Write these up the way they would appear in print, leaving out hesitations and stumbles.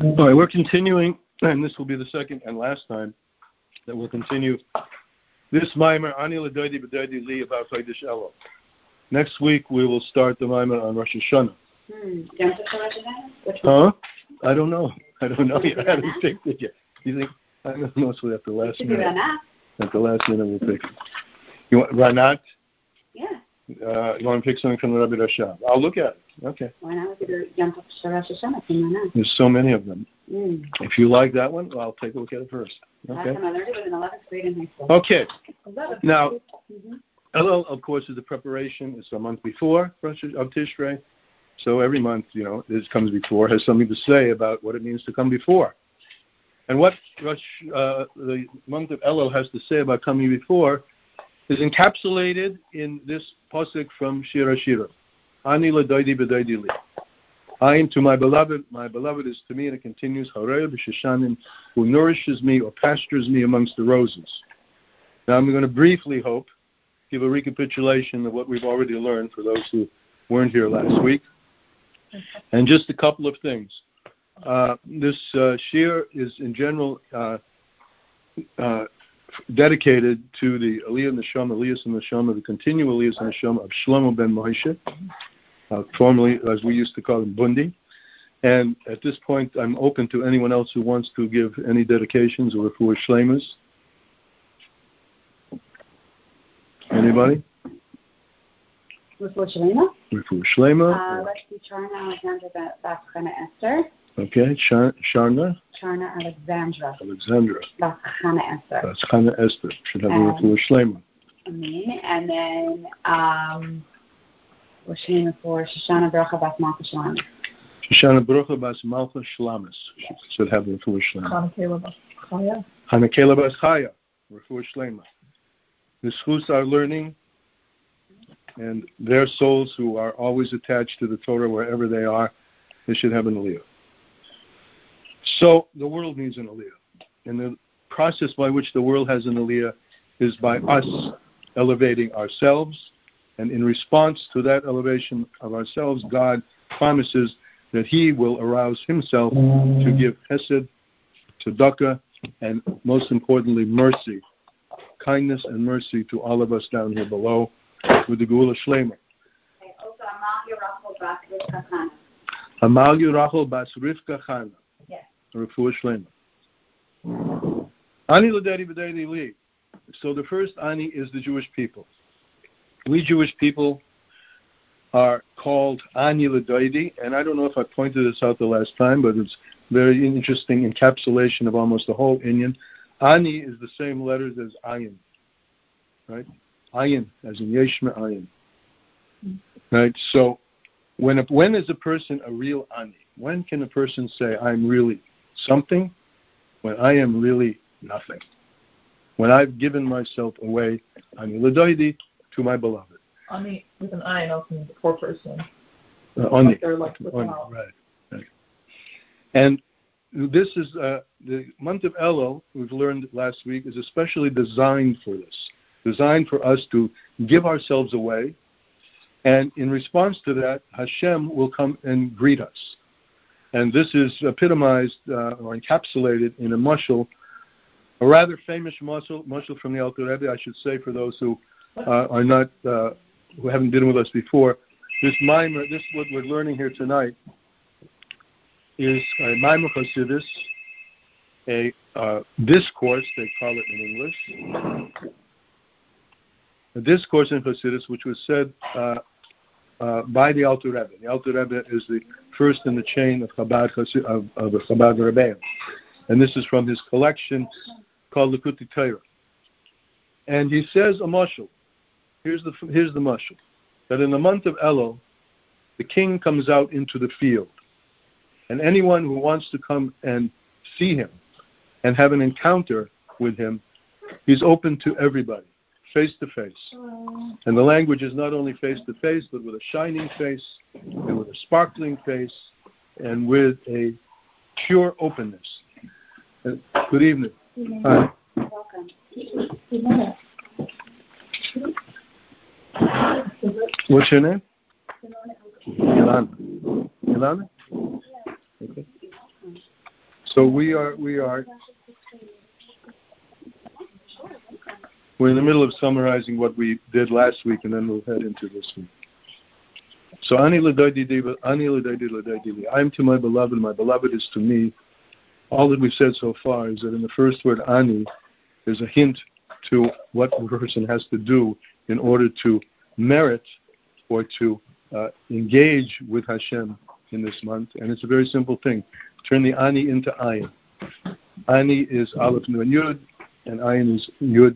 All right, we're continuing, and this will be the second and last time that we'll continue this Maimer, Ani L'Doidi B'Doidi Li, about Chodesh Elul. Next week, we will start the Maimer on Rosh Hashanah. Huh? I don't know yet. I haven't picked it yet. You think? I don't know, so at the last minute. At the last minute, we'll pick it. You want Ranat? Yeah. You want to pick something from the Rabbi Rashab? I'll look at it. Okay. Why not look at Yom Tov Rosh Hashanah from Ranat? There's so many of them. If you like that one, well, I'll take a look at it first. Okay. Last time I learned it was in 11th grade in high school. Okay. Now, Elul, of course, is the preparation. It's a month before Rosh of Tishrei. So every month, this comes before, has something to say about what it means to come before. And what the month of Elul has to say about coming before is encapsulated in this pasuk from Shir HaShirim. Ani L'Doidi B'Doidi Li. I am to my beloved is to me, and it continues, Harei B'Sheshanim, who nourishes me or pastures me amongst the roses. Now I'm going to briefly give a recapitulation of what we've already learned for those who weren't here last week. And just a couple of things. This shir is in general dedicated to the Aliyah Neshama, the continual Aliyah Neshama of Shlomo ben Moshe, formerly, as we used to call him, Bundi. And at this point, I'm open to anyone else who wants to give any dedications or refuah shleimas. Anybody? Refuah Shlema? Refuah Shlema. Let's do Charna Alexandra Bas Chana Esther. Okay, Charna Alexandra. Bas Chana Esther. Bas Chana Esther. Should have a refuah Shlema. Amen. And then we're shooting for Shoshana Barucha Bas Malcha Shalamis. Shoshana Barucha Bas Malcha Shalamis should have a refuah Shlema. Hanakela Bas Chaya. Refuah Shlema. The schus are learning, and their souls who are always attached to the Torah wherever they are, they should have an aliyah. So the world needs an aliyah. And the process by which the world has an aliyah is by us elevating ourselves. And in response to that elevation of ourselves, God promises that He will arouse Himself to give hesed, tzedakah, and most importantly, mercy. Kindness and mercy to all of us down here below with the Geula Shlema. Also, Amalya Rachel Bas Rivka Chana. Yes. Refuah Shlema. Ani L'Doidi B'Doidi Li. So the first Ani is the Jewish people. We Jewish people are called Ani L'Doidi, and I don't know if I pointed this out the last time, but it's very interesting encapsulation of almost the whole Inyan. Ani is the same letters as Ayin, right? Ayin, as in Yeshma Ayin, right? So, when is a person a real Ani? When can a person say, I'm really something? When I am really nothing. When I've given myself away, Ani L'Doidi, to my beloved. Ani with an I also means a poor person. Ani. Like right. And this is the month of Elul, we've learned last week, is especially designed for this. Designed for us to give ourselves away. And in response to that, Hashem will come and greet us. And this is epitomized or encapsulated in a mashal, a rather famous mashal from the Alter Rebbe, I should say, for those who are not, who haven't been with us before. This Maimer, this what we're learning here tonight, is a Maimer Chassidus, a discourse, they call it in English. A discourse in Chassidus, which was said by the Alter Rebbe. The Alter Rebbe is the first in the chain of Chabad of the Chabad Rebbeim, and this is from his collection called Likutei Torah. And he says a mashal. Here's the mashal, that in the month of Elul, the king comes out into the field, and anyone who wants to come and see him and have an encounter with him, he's open to everybody. Face to face. And the language is not only face to face, but with a shining face, and with a sparkling face, and with a pure openness. Good evening. Hi. Welcome. What's your name? Yolanda. Yolanda? Okay. So we're in the middle of summarizing what we did last week, and then we'll head into this week. So Ani l'daydi l'daydi. I am to my beloved is to me. All that we've said so far is that in the first word Ani, there's a hint to what a person has to do in order to merit or to engage with Hashem in this month. And it's a very simple thing. Turn the Ani into Ayin. Ani is Aleph, Nun, Yud, and Ayin is Yud,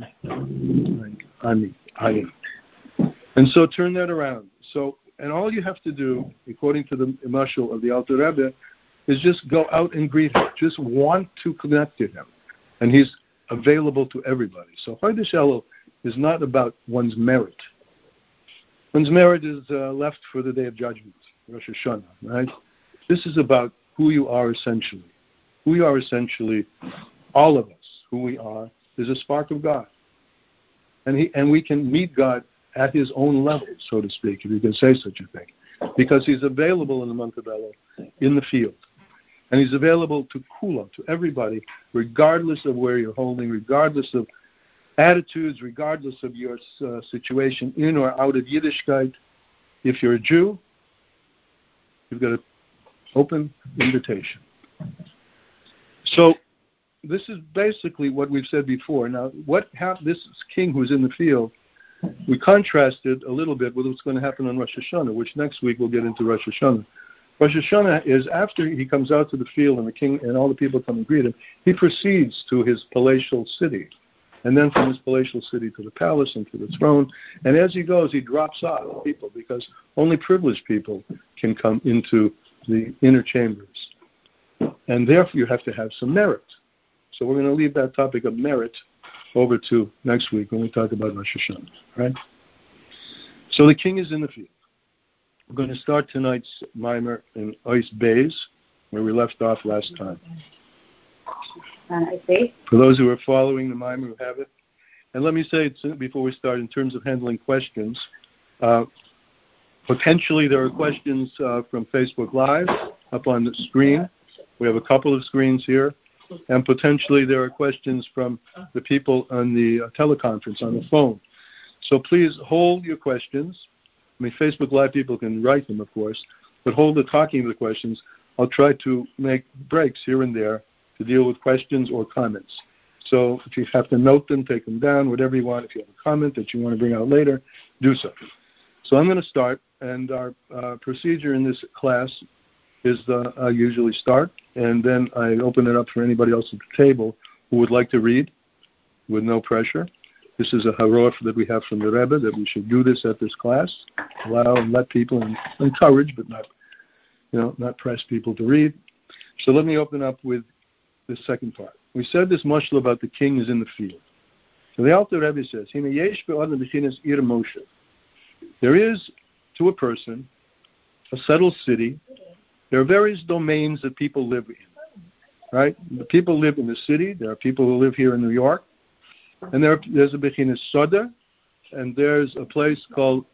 Ani, Ayin. And so turn that around. And all you have to do, according to the mashal of the Alter Rebbe, is just go out and greet him. Just want to connect to him. And he's available to everybody. So Chodesh Elul is not about one's merit. One's merit is left for the Day of Judgment, Rosh Hashanah, right? This is about who you are essentially. Who you are essentially, all of us, who we are, is a spark of God. And we can meet God at his own level, so to speak, if you can say such a thing. Because he's available in the month of Elul, in the field. And he's available to Kula, to everybody, regardless of where you're holding, regardless of attitudes, regardless of your situation, in or out of Yiddishkeit. If you're a Jew, you've got an open invitation. So this is basically what we've said before. Now, this king who's in the field, we contrasted a little bit with what's going to happen on Rosh Hashanah, which next week we'll get into Rosh Hashanah. Rosh Hashanah is after he comes out to the field and the king and all the people come and greet him, he proceeds to his palatial city. And then from his palatial city to the palace and to the throne. And as he goes, he drops off people because only privileged people can come into the inner chambers. And therefore you have to have some merit. So we're going to leave that topic of merit over to next week when we talk about Rosh Hashanah, right? So the king is in the field. We're going to start tonight's mimer in Ois Beis, where we left off last time. For those who are following the mimer who have it. And let me say before we start, in terms of handling questions, potentially there are questions from Facebook Live up on the screen. We have a couple of screens here. And potentially there are questions from the people on the teleconference, on the phone. So please hold your questions. I mean, Facebook Live people can write them, of course, but hold the talking of the questions. I'll try to make breaks here and there to deal with questions or comments. So if you have to note them, take them down, whatever you want. If you have a comment that you want to bring out later, do so. So I'm going to start, and our procedure in this class is I usually start, and then I open it up for anybody else at the table who would like to read with no pressure. This is a haror that we have from the Rebbe, that we should do this at this class, allow and let people, and encourage, but not press people to read. So let me open up with the second part. We said this mashal about the king is in the field. So the Alter Rebbe says, there is, to a person, a settled city. There are various domains that people live in, right? The people live in the city. There are people who live here in New York. And there's a Bechinas Soda, and there's a place called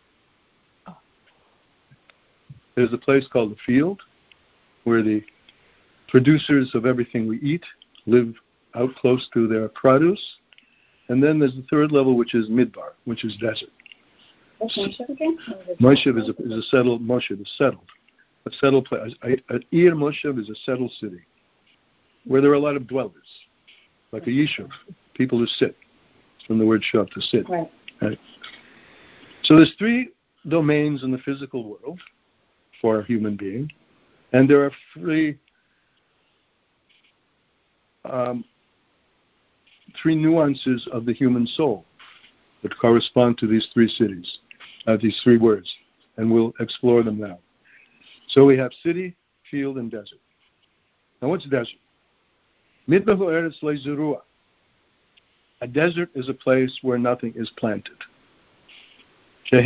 the field, where the producers of everything we eat live out close to their produce. And then there's the third level, which is Midbar, which is desert. What's Moshev again? Moshev is a settled. Moshev is settled. A settled place. Ir Moshev is a settled city where there are a lot of dwellers, like a yishuv, people who sit. It's from the word shav, to sit. Right. So there's three domains in the physical world for a human being, and there are three nuances of the human soul that correspond to these three cities, these three words, and we'll explore them now. So we have city, field, and desert. Now what's desert? Midbar Eretz Le'Zerua. A desert is a place where nothing is planted. What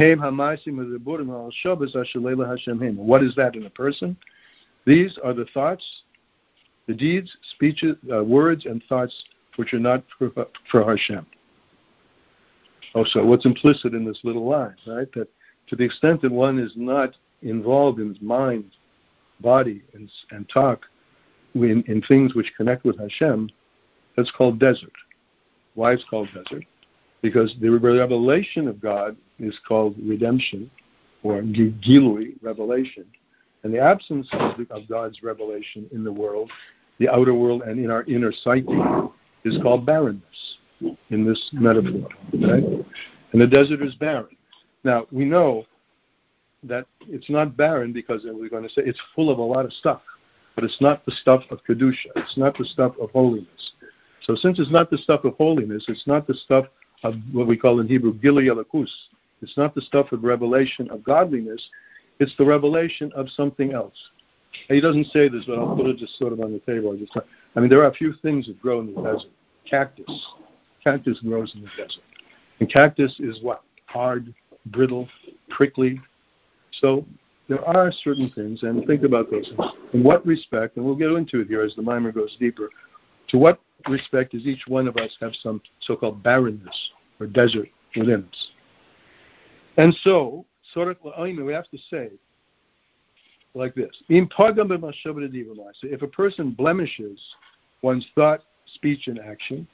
is that in a person? These are the thoughts, the deeds, speeches, words, and thoughts which are not for Hashem. Also, what's implicit in this little line, right? That to the extent that one is not involved in his mind, body, and talk in things which connect with Hashem, that's called desert. Why it's called desert? Because the revelation of God is called redemption, or gilui, revelation. And the absence of God's revelation in the world, the outer world, and in our inner psyche is called barrenness in this metaphor. Right? And the desert is barren. Now, we know that it's not barren because we're going to say it's full of a lot of stuff, but it's not the stuff of Kedusha. It's not the stuff of holiness. So since it's not the stuff of holiness, it's not the stuff of what we call in Hebrew Gilui Elokus. It's not the stuff of revelation of godliness. It's the revelation of something else. He doesn't say this, but I'll put it just sort of on the table. There are a few things that grow in the desert. Cactus. Cactus grows in the desert. And cactus is what? Hard, brittle, prickly. So there are certain things, and think about those things. In what respect, and we'll get into it here as the mimer goes deeper, to what respect does each one of us have some so-called barrenness or desert within us? And so, we have to say like this. If a person blemishes one's thought, speech, and action,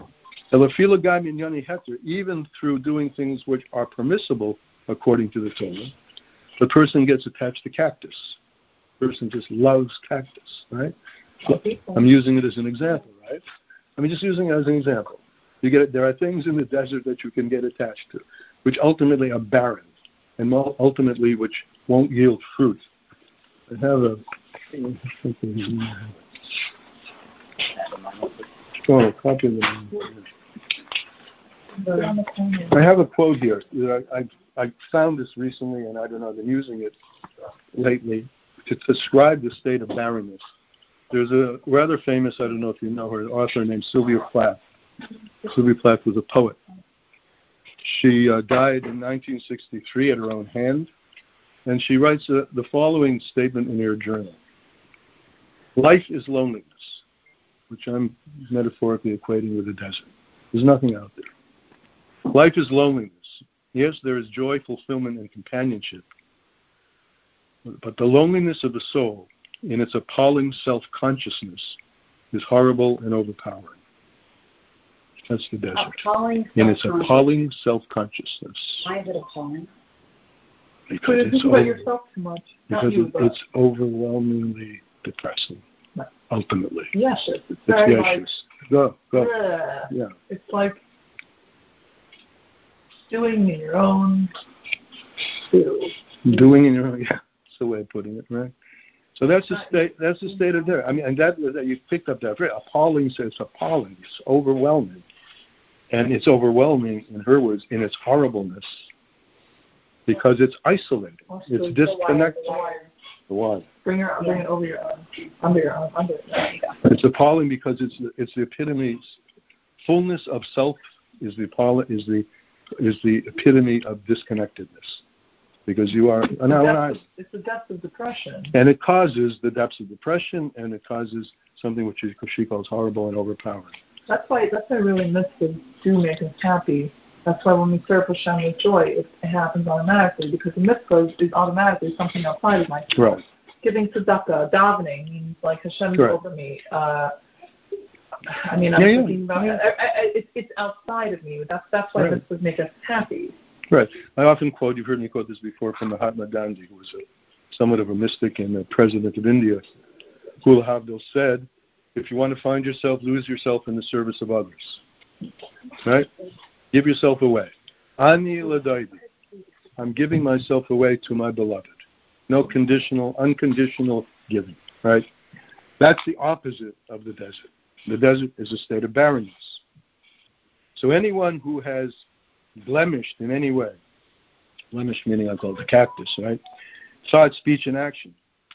even through doing things which are permissible according to the Torah, the person gets attached to cactus. The person just loves cactus, right? So I'm using it as an example, right? Just using it as an example. There are things in the desert that you can get attached to, which ultimately are barren, and ultimately which won't yield fruit. I have a copy of I have a quote here. I found this recently, and I don't know, I've been using it lately to describe the state of barrenness. There's a rather famous, I don't know if you know her, author named Sylvia Plath. Sylvia Plath was a poet. She died in 1963 at her own hand, and she writes the following statement in her journal. Life is loneliness, which I'm metaphorically equating with the desert. There's nothing out there. Life is loneliness. Yes, there is joy, fulfillment, and companionship. But the loneliness of the soul, in its appalling self-consciousness, is horrible and overpowering. That's the desert. In its appalling self-consciousness. Why is it appalling? Because you think about yourself too much. Because it's overwhelmingly depressing. No. Ultimately. Yes, it's very like, Go. Yeah. It's like doing in your own stew. Doing in your own, yeah. That's the way of putting it, right? So that's the state. That's the state of there. And that you picked up that very appalling. So it's appalling. It's overwhelming, and it's overwhelming in her words in its horribleness because it's isolated. It's disconnected. The wire. Bring it over your arm. Under your arm. It's appalling because it's the epitome. Fullness of self is the epitome of disconnectedness. Because you are it's the depth of depression. And it causes the depths of depression, and it causes something which she calls horrible and overpowering. That's why really mitzvahs do make us happy. That's why when we serve Hashem with joy, it happens automatically, because the mitzvah is automatically something outside of myself. Right. Giving tzedakah, davening means like Hashem is over me. I'm thinking about it. It's outside of me. That's why mitzvahs make us happy. Right. I often quote, you've heard me quote this before, from Mahatma Gandhi, who was somewhat of a mystic and a president of India. Guru Abdul said, if you want to find yourself, lose yourself in the service of others. Right? Give yourself away. Ani ladaydi. I'm giving myself away to my beloved. No unconditional giving. Right? That's the opposite of the desert. The desert is a state of barrenness. So anyone who has blemished in any way, blemish meaning I call it the cactus, right? Thought, speech, and action.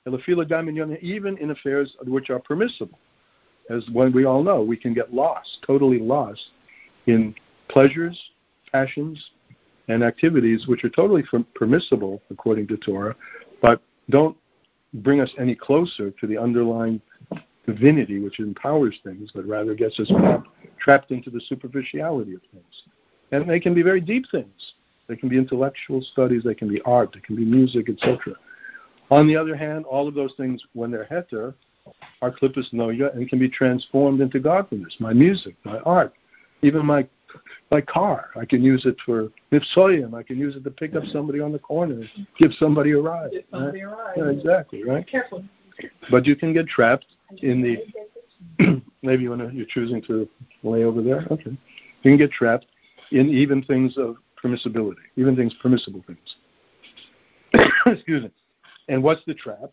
Even in affairs which are permissible. As when we all know, we can get lost, totally lost in pleasures, passions, and activities which are totally permissible according to Torah, but don't bring us any closer to the underlying divinity which empowers things, but rather gets us trapped into the superficiality of things. And they can be very deep things. They can be intellectual studies, they can be art, they can be music, etc. On the other hand, all of those things, when they're heter, are klippus noga and can be transformed into godliness. My music, my art, even my car, I can use it for nipsoyim. I can use it to pick up somebody on the corner, give somebody a ride. Give somebody a ride. Yeah, exactly, right? Be careful. But you can get trapped in the. Maybe you're choosing to lay over there. Okay, you can get trapped in even things of permissibility, even permissible things. Excuse me. And what's the trap?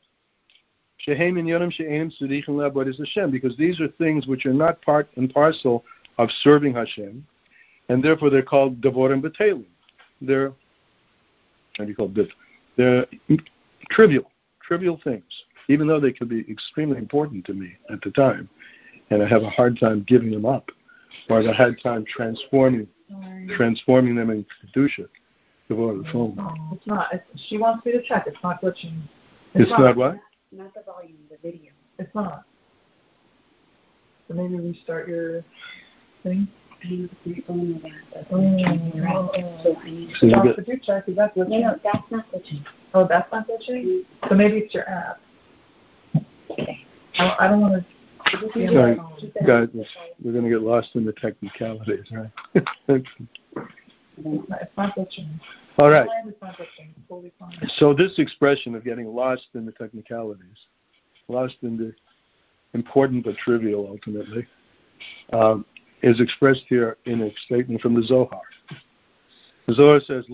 Because these are things which are not part and parcel of serving Hashem, and therefore they're called devorim b'telim. They're, how do you call it? They're trivial things, even though they could be extremely important to me at the time, and I have a hard time giving them up, or I've had time transforming them in kedusha. It's not. She wants me to check. It's not glitching. It's not what? Not the volume, the video. It's not. So maybe restart your thing. I know my phone with that. So I need to. Could you check? Is that glitching? No, that's not glitching. Oh, that's not glitching? So maybe it's your app. Okay. I don't want to. Sorry, guys, we're going to get lost in the technicalities, right? It's not glitching. All right. It's not glitching. It's totally fine. So this expression of getting lost in the technicalities, lost in the important but trivial ultimately, is expressed here in a statement from the Zohar. The Zohar says,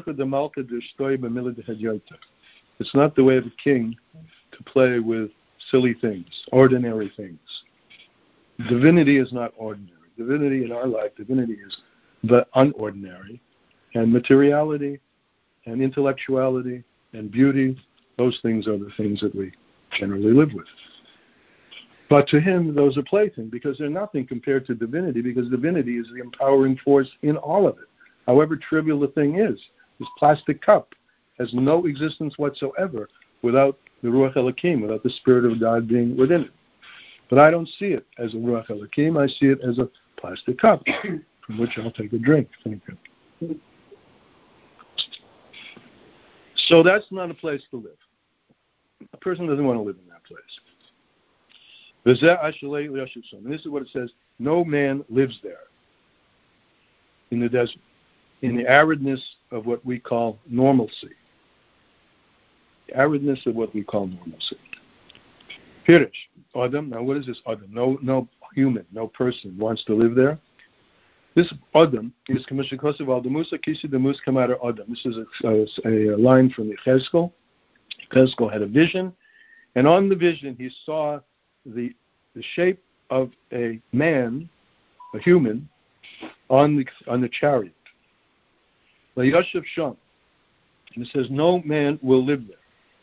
it's not the way of a king to play with silly things, ordinary things. Divinity is not ordinary. Divinity in our life, divinity is the unordinary. And materiality and intellectuality and beauty, those things are the things that we generally live with. But to him, those are playthings because they're nothing compared to divinity, because divinity is the empowering force in all of it. However trivial the thing is, this plastic cup has no existence whatsoever without the Ruach Elokim, without the Spirit of God being within it. But I don't see it as a Ruach Elokim, I see it as a plastic cup from which I'll take a drink. Thank you. So that's not a place to live. A person doesn't want to live in that place. And this is what it says, no man lives there in the desert, in the aridness of what we call normalcy. The aridness of what we call normalcy. Pirish, Adam, now what is this Adam? No human, no person wants to live there. This Adam is Kamashikosav al Demusa Kisi Demus Kamara Adam. This is a line from the Cheskel. Cheskel had a vision, and on the vision he saw the shape of a man, a human, on the chariot. Yoshev Sham. And it says, no man will live there.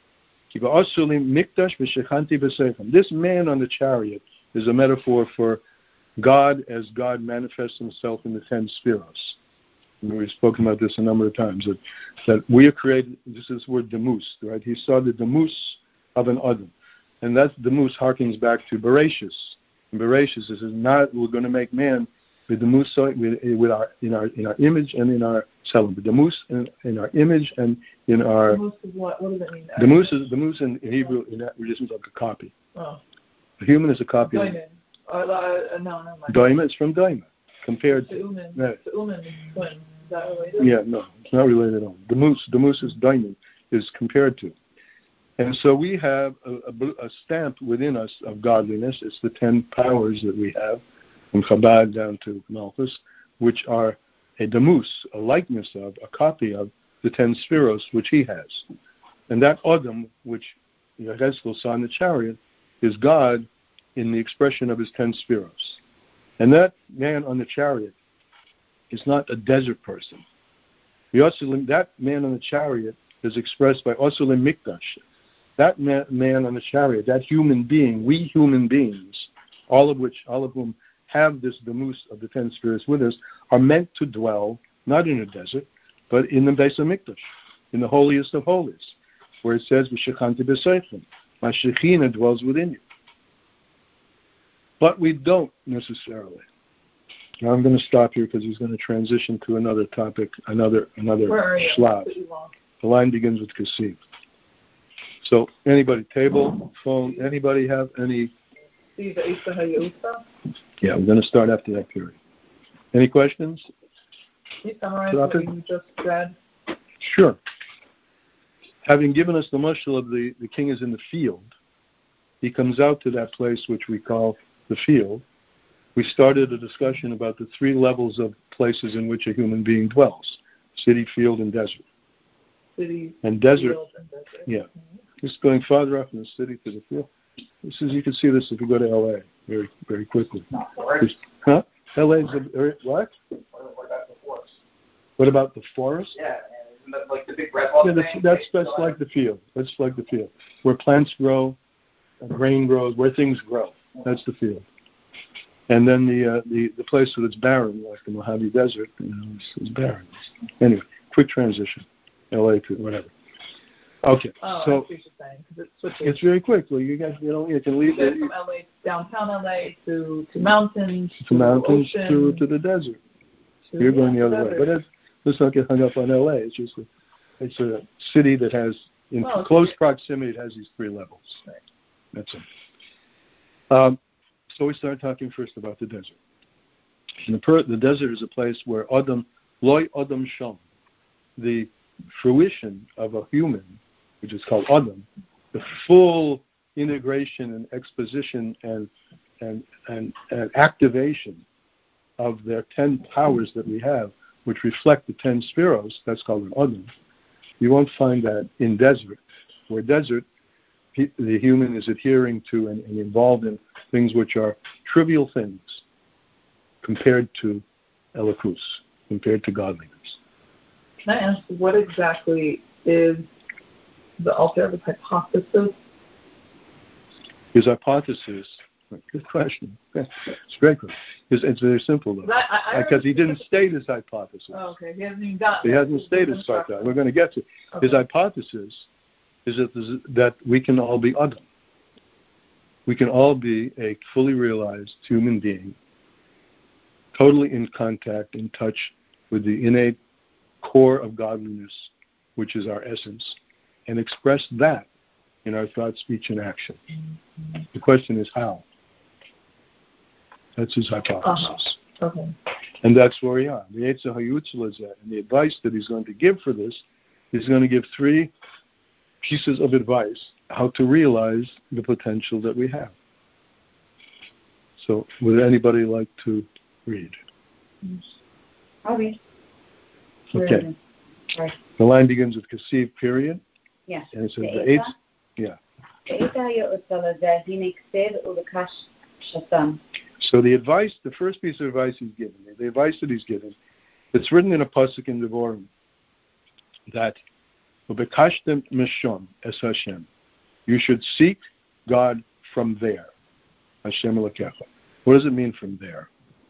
This man on the chariot is a metaphor for God as God manifests himself in the 10 spheros. And we've spoken about this a number of times, that we are created, this is the word demus, right? He saw the demus of an Adam. And that demus harkens back to Bereshis. And Bereshis is not, we're going to make man with demus in our image and in our selim. The demus in our image and in our... Demus is what? What does it mean? Demus in Hebrew, in that religion is like a copy. Oh. The human is a copy. No. Daima is from Daima, compared to... Right. Is that related? Yeah, no, it's not related at all. Demus is Daima, is compared to. And so we have a stamp within us of godliness. It's the 10 powers that we have, from Chabad down to Malchus, which are a demus, a likeness of, a copy of the 10 spheros which he has. And that Adam, which Yechezkel saw in the chariot, is God in the expression of his 10 spheros. And that man on the chariot is not a desert person. That man on the chariot is expressed by Osulim Mikdash. That man on the chariot, that human being, we human beings, all of whom have this demus of the 10 spirits with us, are meant to dwell not in a desert, but in the Beis HaMikdash, in the holiest of holies, where it says, "V'shechanti b'seichem," my Shekhinah dwells within you. But we don't necessarily. Now I'm going to stop here because he's going to transition to another topic, another shlav. The line begins with Kasib. So, anybody, table, phone, anybody have any? Yeah, we're going to start after that period. Any questions? Can you summarize what you just read? Sure. Having given us the mashal of the king is in the field, he comes out to that place which we call the field. We started a discussion about the three levels of places in which a human being dwells: city, field, and desert. City, and desert. Field, and desert. Yeah. Just going farther up from the city to the field. You can see this if you go to LA very, very quickly. Huh? LA is what? What about the forest? Yeah, like the big red ball thing. That's like the field. That's like the field. Where plants grow, grain grows, where things grow. That's the field. And then the place that's barren, like the Mojave Desert, is barren. Anyway, quick transition. LA to whatever. Okay. Oh, I so see what you're saying, 'cause it switches. it's very quick. Well, you guys, you can leave it from LA, downtown LA, to mountains, to mountains, ocean, to the desert. You're going the other way. But let's not get hung up on LA. It's just it's a city that has, in close proximity, it has these three levels. Right. That's it. So we start talking first about the desert. And the desert is a place where loy Adam sham, the fruition of a human, which is called Adam, the full integration and exposition and activation of their 10 powers that we have, which reflect the 10 spheros, that's called an Adam. You won't find that in desert, where desert, the human is adhering to and involved in things which are trivial things compared to Elokus, compared to godliness. Can I ask, what exactly is the Alter Rebbe's hypothesis? His hypothesis, good question. It's a great question. It's very simple, though. Because he didn't state his hypothesis. Oh, okay. He hasn't even gotten He hasn't stated his hypothesis. We're going to get to it. Okay. His hypothesis is that we can all be Adam. We can all be a fully realized human being, totally in contact, in touch with the innate core of godliness, which is our essence, and express that in our thought, speech, and action. Mm-hmm. The question is how. That's his hypothesis. Okay. And that's where we are. The Yetzer HaYutzal is that. And the advice that he's going to give for this, he's going to give 3 pieces of advice how to realize the potential that we have. So would anybody like to read? I'll read. Okay. The line begins with Kasiv, period. Yeah. And it says the eighth. Yeah. So the advice, the first piece of advice he's given, the advice that he's given, it's written in a pasuk in Devarim that Ubekashtem Mishon es Hashem. You should seek God from there. Hashem Elokecha. What does it mean from there?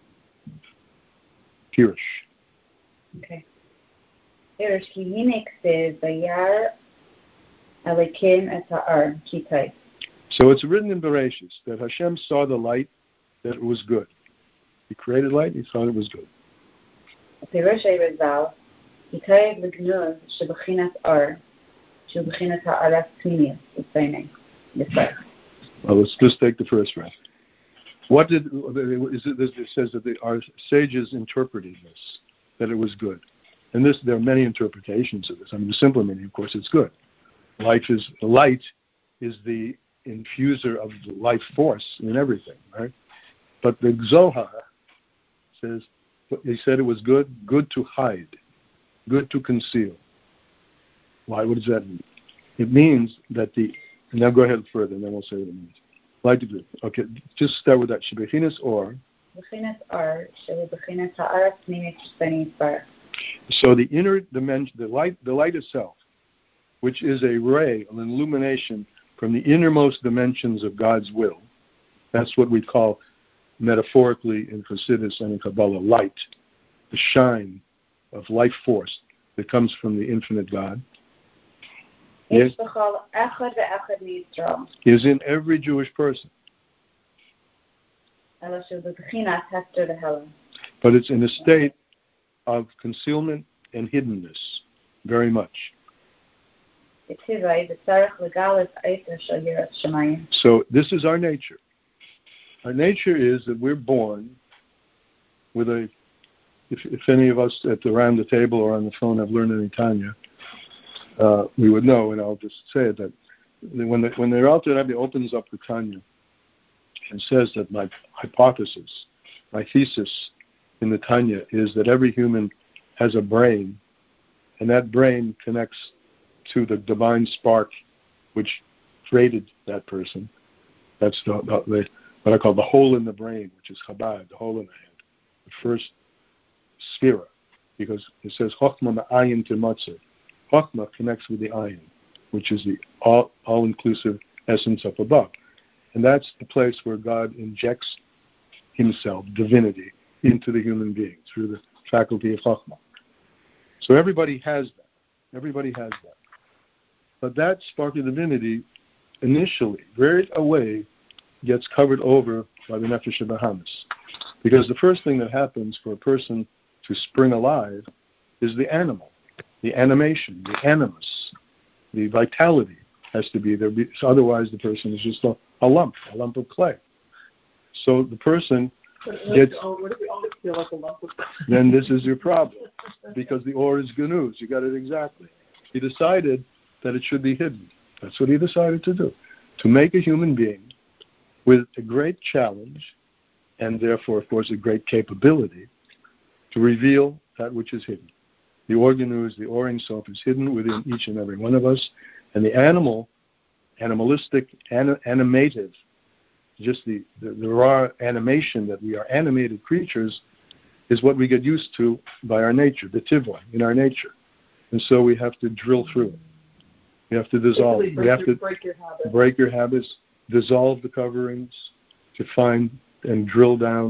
Pirush. Okay. Pirush ki hine ksev vayar Elokim et ha'ar kitai. So it's written in Bereshis that Hashem saw the light, that it was good. He created light, he thought it was good. Pirush Erizal, kitai v'gnuz shebachinat ar, shebachinat ha'aras pnimius, u'tzeinei. Well, let's just take the first round. What did it says that our sages interpreted this, that it was good. And there are many interpretations of this. I mean, the simple meaning, of course, it's good. Light is the infuser of the life force in everything, right? But the Zohar says, he said it was good to hide, good to conceal. Why? What does that mean? It means that now go ahead further, and then we'll say what it means. Light to good. Okay, just start with that. Shebechinas or. So the inner dimension, the light itself, which is a ray, an illumination from the innermost dimensions of God's will. That's what we call, metaphorically in Chassidus and in Kabbalah, light, the shine of life force that comes from the infinite God. Is in every Jewish person. But it's in a state of concealment and hiddenness, very much. So this is our nature. Our nature is that we're born with a, if any of us around the table or on the phone have learned any Tanya, we would know, and I'll just say it, that when the Alter Rebbe opens up the Tanya and says that my hypothesis, my thesis in the Tanya is that every human has a brain, and that brain connects to the divine spark which created that person. That's what I call the hole in the brain, which is Chabad, the hole in the head, the first sphere, because it says Chochmah ma'ayin timotzeh. Chochmah connects with the ayin, which is the all-inclusive essence up above. And that's the place where God injects himself, divinity, into the human being through the faculty of Chochmah. So everybody has that. Everybody has that. But that spark of divinity, initially, right away, gets covered over by the Nefesh HaBahamis. Because the first thing that happens for a person to spring alive is the animal, the animation, the animus, the vitality has to be there. So otherwise, the person is just a lump of clay. So the person gets... What if we always feel like a lump of clay? Then this is your problem, because the or is gnuz. You got it exactly. He decided that it should be hidden. That's what he decided to do, to make a human being with a great challenge, and therefore, of course, a great capability to reveal that which is hidden. The organus, the or Ein Sof is hidden within each and every one of us, and the animalistic, animative, just the raw animation that we are animated creatures, is what we get used to by our nature, the tivon, in our nature. And so we have to drill through it. We have to dissolve. We have to break your habits, dissolve the coverings, to find and drill down,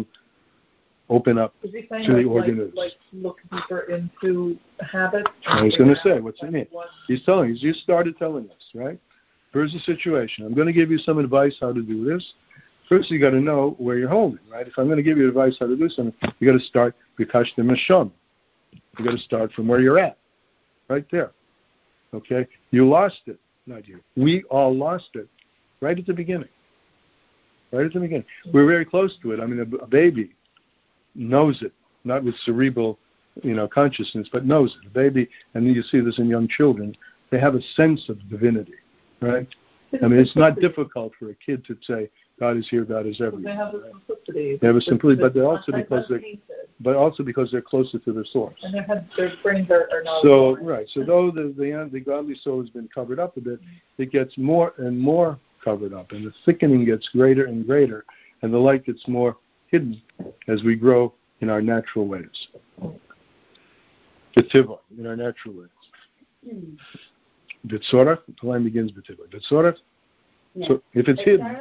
open up to the organus. Like look deeper into habits. I was going to say, what's it mean? He's telling us. You started telling us, right? Here's the situation. I'm going to give you some advice how to do this. First, you got to know where you're holding, right? If I'm going to give you advice how to do something, you got to start b'kash misham. You got to start from where you're at, right there. Okay, you lost it, not you. We all lost it, right at the beginning. Right at the beginning, we're very close to it. I mean, a baby knows it, not with cerebral, consciousness, but knows it. A baby, and you see this in young children, they have a sense of divinity, right? I mean, it's not difficult for a kid to say, God is here, God is everywhere. They have a simplicity. They have a simplicity, but they're also because they're closer to the source. And their brains are not. So right. So though the godly soul has been covered up a bit, it gets more and more covered up, and the thickening gets greater and greater, and the light gets more hidden as we grow in our natural ways. The tivon, in our natural ways. B'tzorach, the line begins b'tivon. B'tzorach. So if it's hidden,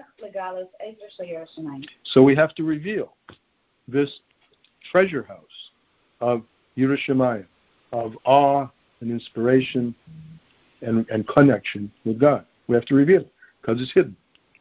so we have to reveal this treasure house of Yerushalayim, of awe and inspiration and connection with God. We have to reveal it because it's hidden.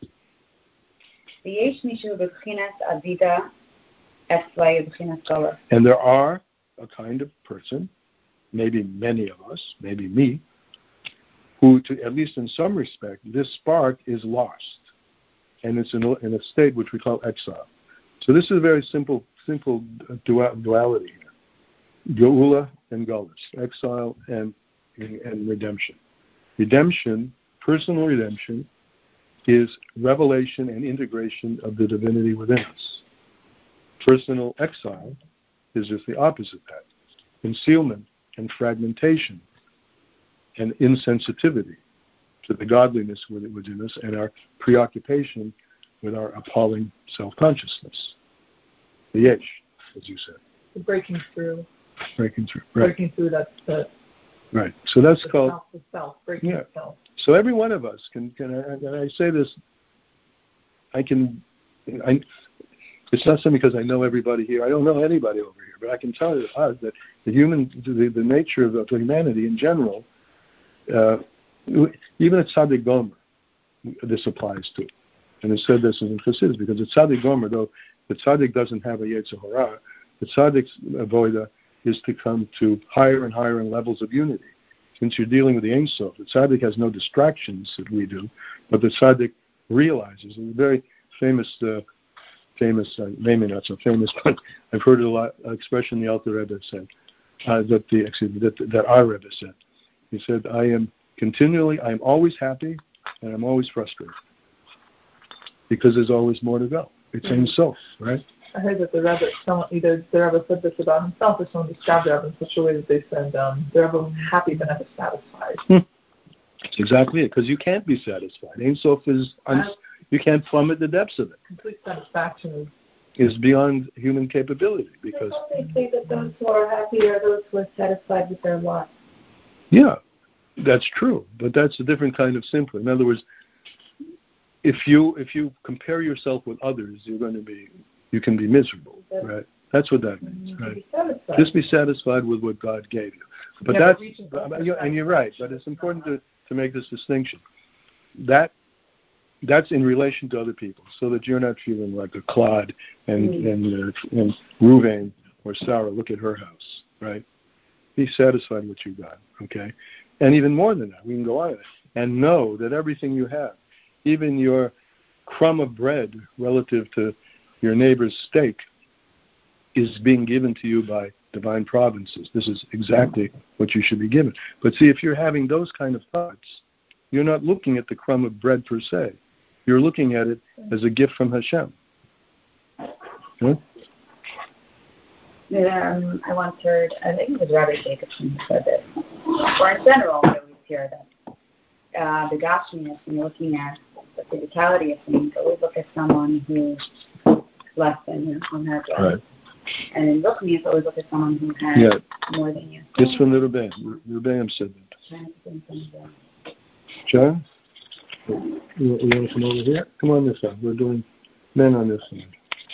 And there are a kind of person, maybe many of us, maybe me, who, at least in some respect, this spark is lost, and it's in a state which we call exile. So this is a very simple duality here: Geula and Galus, exile and redemption. Redemption, personal redemption, is revelation and integration of the divinity within us. Personal exile is just the opposite of that: concealment and fragmentation and insensitivity to the godliness within us and our preoccupation with our appalling self-consciousness. The yesh, as you said. Breaking through. Right. Breaking through that. Right. So that's called self, breaking the self. So every one of us can and I say this, it's not simply because I know everybody here. I don't know anybody over here, but I can tell you that the nature of humanity in general, even at Tzaddik Gomer, this applies to. And it said this in Chassidus, because at Tzaddik Gomer, though the Tzaddik doesn't have a Yetzer Hara, the Tzaddik's avoda is to come to higher and higher levels of unity. since you're dealing with the Ein Sof, the tzaddik has no distractions that we do, but the tzaddik realizes. A very famous, maybe not so famous, but I've heard it a lot. Expression the Alter Rebbe said that our Rebbe said. He said, "I am always happy, and I'm always frustrated because there's always more to go. It's Ein Sof, right?" I heard that the Rebbe said this about himself, or someone described the Rebbe in such a way that they said the Rebbe was happy but never satisfied. That's exactly it, because you can't be satisfied. Ein Sof is, you can't plummet the depths of it. Complete satisfaction is beyond human capability. Because they say that those who are happy are those who are satisfied with their lot. Yeah, that's true, but that's a different kind of simple. In other words, if you compare yourself with others, you can be miserable, right? That's what that means, right? Just be satisfied with what God gave you. But and you're right. But it's important to make this distinction. That's in relation to other people, so that you're not feeling like a clod and Ruvain or Sarah. Look at her house, right? Be satisfied with what you got, okay? And even more than that, we can go on and know that everything you have, even your crumb of bread relative to your neighbor's steak, is being given to you by divine providences. This is exactly what you should be given. But see, if you're having those kind of thoughts, you're not looking at the crumb of bread per se. You're looking at it as a gift from Hashem. Huh? I once heard, I think it was Rabbi Jacobson who said this, or in general, we always hear that the Gashmias, when you're looking at the physicality of things, always look at someone who's less than you on her job. Right. And in Ruchnias, always look at someone who has more than you. It's from the Rebbeim. The Rebbeim said that. John? You want to come over here? Come on this side. We're doing men on this side.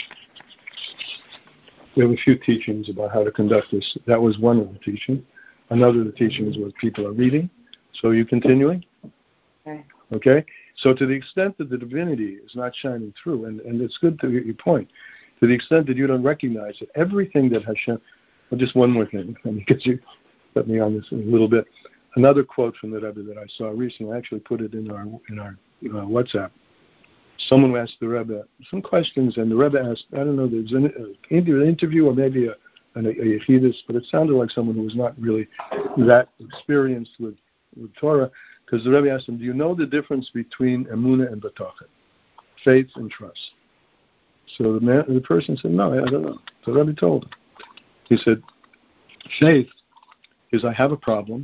We have a few teachings about how to conduct this. That was one of the teachings. Another of the teachings was people are reading. So are you continuing? Okay? So to the extent that the divinity is not shining through, and it's good to get your point, to the extent that you don't recognize that everything that Hashem... Well, just one more thing, because you put me on this a little bit. Another quote from the Rebbe that I saw recently, I actually put it in our WhatsApp. Someone asked the Rebbe some questions, and the Rebbe asked, I don't know, there was either an interview or maybe a yechidus, but it sounded like someone who was not really that experienced with Torah, because the Rebbe asked him, do you know the difference between emunah and batachon, faith and trust? So the person said, no, I don't know. So the Rebbe told him. He said, faith is I have a problem,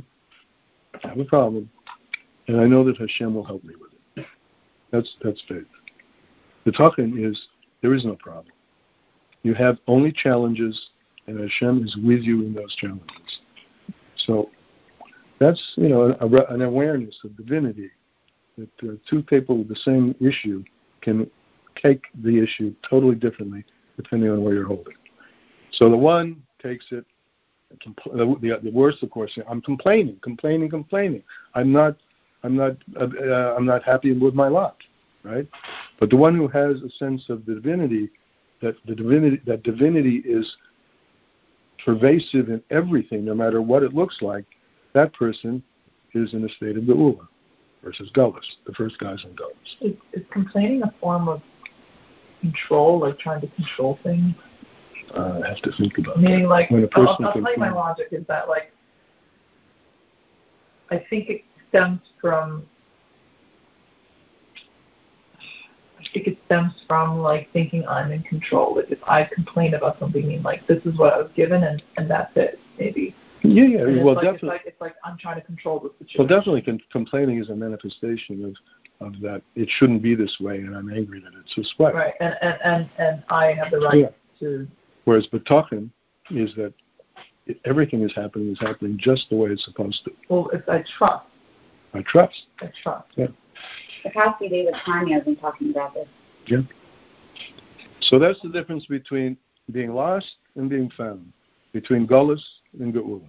and I know that Hashem will help me with it. That's faith. Batachon is there is no problem. You have only challenges, and Hashem is with you in those challenges. So that's an awareness of divinity, that two people with the same issue can take the issue totally differently depending on where you're holding. So the one takes it. The worst, of course, I'm complaining. I'm not happy with my lot, right? But the one who has a sense of divinity, that divinity is pervasive in everything, no matter what it looks like, that person is in a state of Geula versus Gullus. The first guy's in Gullus. Is complaining a form of control, like trying to control things? I have to think about Meaning, that. like, I'll tell you my logic is that, like, I think it stems from like thinking I'm in control. Like if I complain about something, mean like this is what I was given and that's it, maybe. Yeah. Well, definitely. It's like I'm trying to control the situation. Well, definitely, complaining is a manifestation of that. It shouldn't be this way, and I'm angry that it's this way. Right, and I have the right to. Whereas batachon is that everything is happening just the way it's supposed to. Well, I trust. I trust. Yeah. The past few days of time, I've been talking about this. Yeah. So that's the difference between being lost and being found, between Gullus and Geula.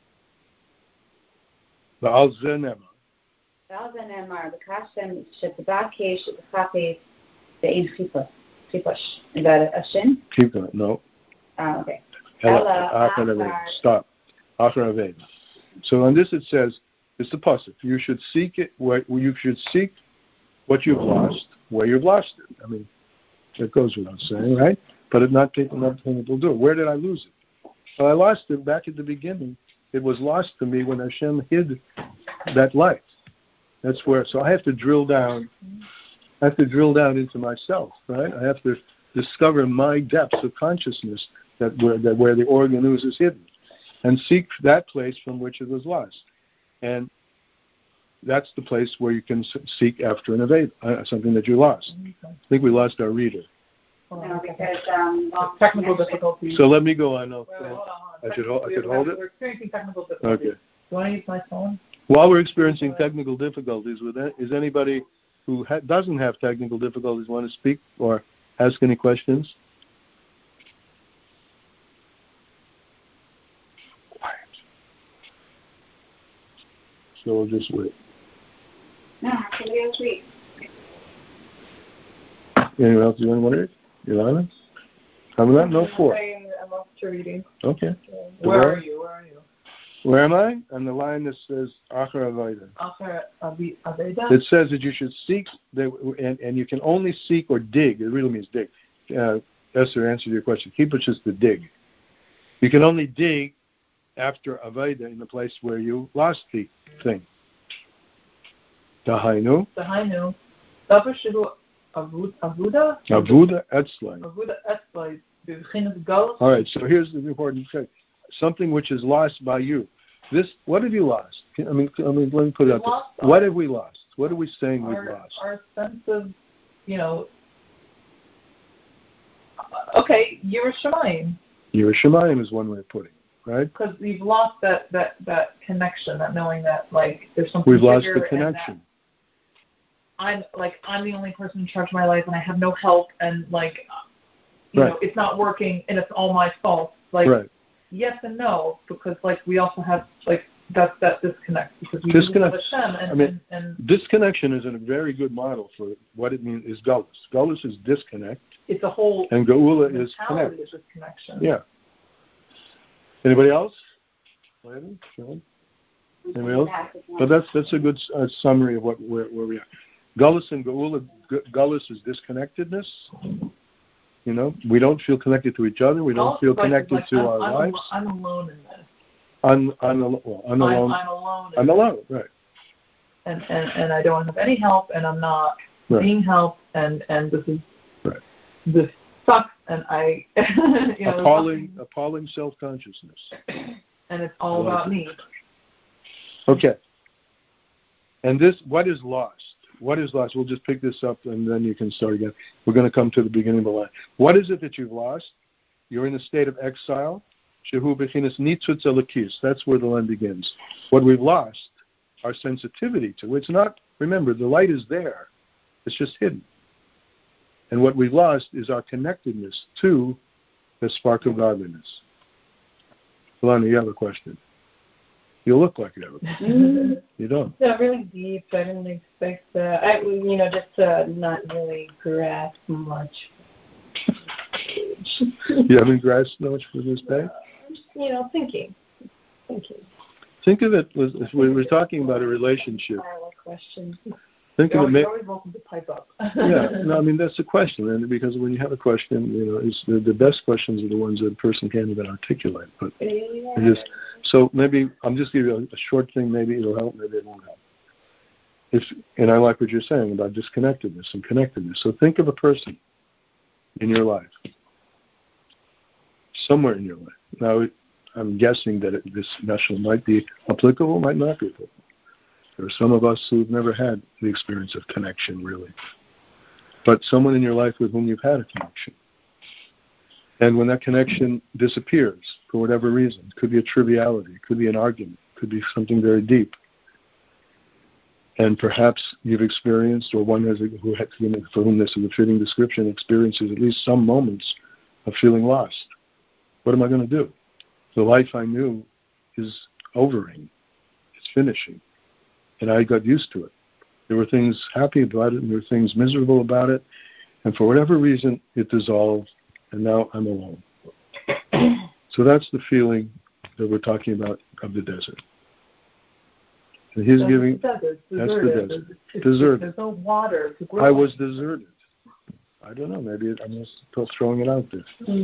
V'al zeh nemar, B'kashem she'tzakesh she'tzakesh ve'in chipush. Is that a shin? Chipush, no. Oh, okay. Stop. So on this it says, It's the pasuk. You should seek it. You should seek what you've lost where you've lost it. I mean, that goes without saying, right? But it's not people do it. Where did I lose it? Well, I lost it back at the beginning. It was lost to me when Hashem hid that light. That's where. So I have to drill down. I have to drill down into myself, right? I have to discover my depths of consciousness that where the organ ooze is hidden, and seek that place from which it was lost. And that's the place where you can seek after an evade, something that you lost. I think we lost our reader. No, because technical difficulties. So let me go on. Hold on. I could hold it? We're experiencing technical difficulties. Okay. Do I use my phone? While we're experiencing technical difficulties, is anybody who doesn't have technical difficulties want to speak or ask any questions? Quiet. So we'll just wait. No, somebody else read. Anyone else you want to read? Ilana? I'm no 4. I'm off to reading. Okay. Where are you? Where am I? On the line that says Achar Aveda. Achar Aveda? It says that you should seek, and you can only seek or dig. It really means dig. Esther answered your question. Kippur is to dig. You can only dig after Aveda in the place where you lost the thing. Dahainu. Avuda? Avuda Etzlai. Avuda Etzlai. All right, so here's the important thing. Something which is lost by you. What have you lost? I mean, let me put it out there. What have we lost? What are we saying we've lost? Our sense of, okay, Yerushalayim. Yerushalayim is one way of putting it, right? Because we've lost that connection, that knowing that, like, there's something we've lost bigger the connection. I'm the only person in charge of my life, and I have no help, and, like, it's not working, and it's all my fault. Like, right. Yes and no, because, like, we also have, like, that disconnect, because we have Hashem. And disconnection is a very good model for what it means is Galus. Galus is disconnect. It's a whole... And Geula is connect. Is disconnection. Yeah. Anybody else? Anybody else? But that's a good summary of where we are. Galus and Geula. Galus is disconnectedness. We don't feel connected to each other. We don't feel connected to our lives. I'm alone in this. I'm alone. I'm alone, right. And I don't have any help, and I'm not being helped, and this is this sucks, and I appalling self-consciousness. And it's all about me. Okay. And what is lost? What is lost? We'll just pick this up and then you can start again. We're going to come to the beginning of the line. What is it that you've lost? You're in a state of exile. Shehu bechinas nitzutz elokis. That's where the line begins. What we've lost, our sensitivity to it's not, remember, the light is there. It's just hidden. And what we've lost is our connectedness to the spark of godliness. Ilana, you have a question. You look like you have a question. You don't. No, really deep. I didn't expect that. Just not really grasp much. You haven't grasped much for this day? Thinking. Think of it as we were talking about a relationship. Question. Think of it. You're always welcome to pipe up. That's a question, and because when you have a question, it's the best questions are the ones that a person can't even articulate. But so maybe I'm just giving you a short thing. Maybe it'll help. Maybe it won't help. And I like what you're saying about disconnectedness and connectedness. So think of a person in your life, somewhere in your life. Now, I'm guessing that this message might be applicable, might not be applicable. There are some of us who've never had the experience of connection, really. But someone in your life with whom you've had a connection. And when that connection disappears, for whatever reason, it could be a triviality, it could be an argument, it could be something very deep. And perhaps you've experienced, or one for whom this is a fitting description, experiences at least some moments of feeling lost. What am I going to do? The life I knew is overing. It's finishing. And I got used to it. There were things happy about it, and there were things miserable about it. And for whatever reason, it dissolved, and now I'm alone. So that's the feeling that we're talking about of the desert. He's giving. That's the desert. Deserted. There's no water to grow. I was deserted. I don't know. Maybe I'm just throwing it out there.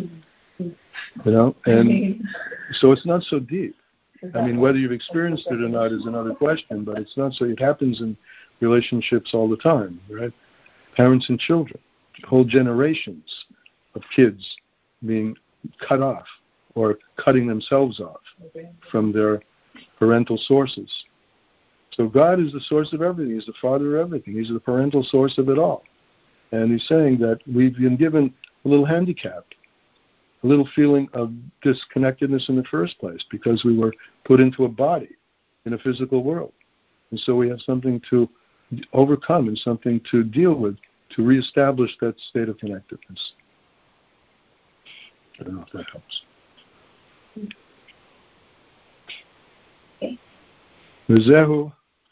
And so it's not so deep. I mean, whether you've experienced it or not is another question, but it's not so. It happens in relationships all the time, right? Parents and children, whole generations of kids being cut off or cutting themselves off from their parental sources. So God is the source of everything. He's the Father of everything. He's the parental source of it all. And he's saying that we've been given a little handicap, a little feeling of disconnectedness in the first place because we were put into a body in a physical world. And so we have something to overcome and something to deal with to reestablish that state of connectedness. I don't know if that helps. וזהו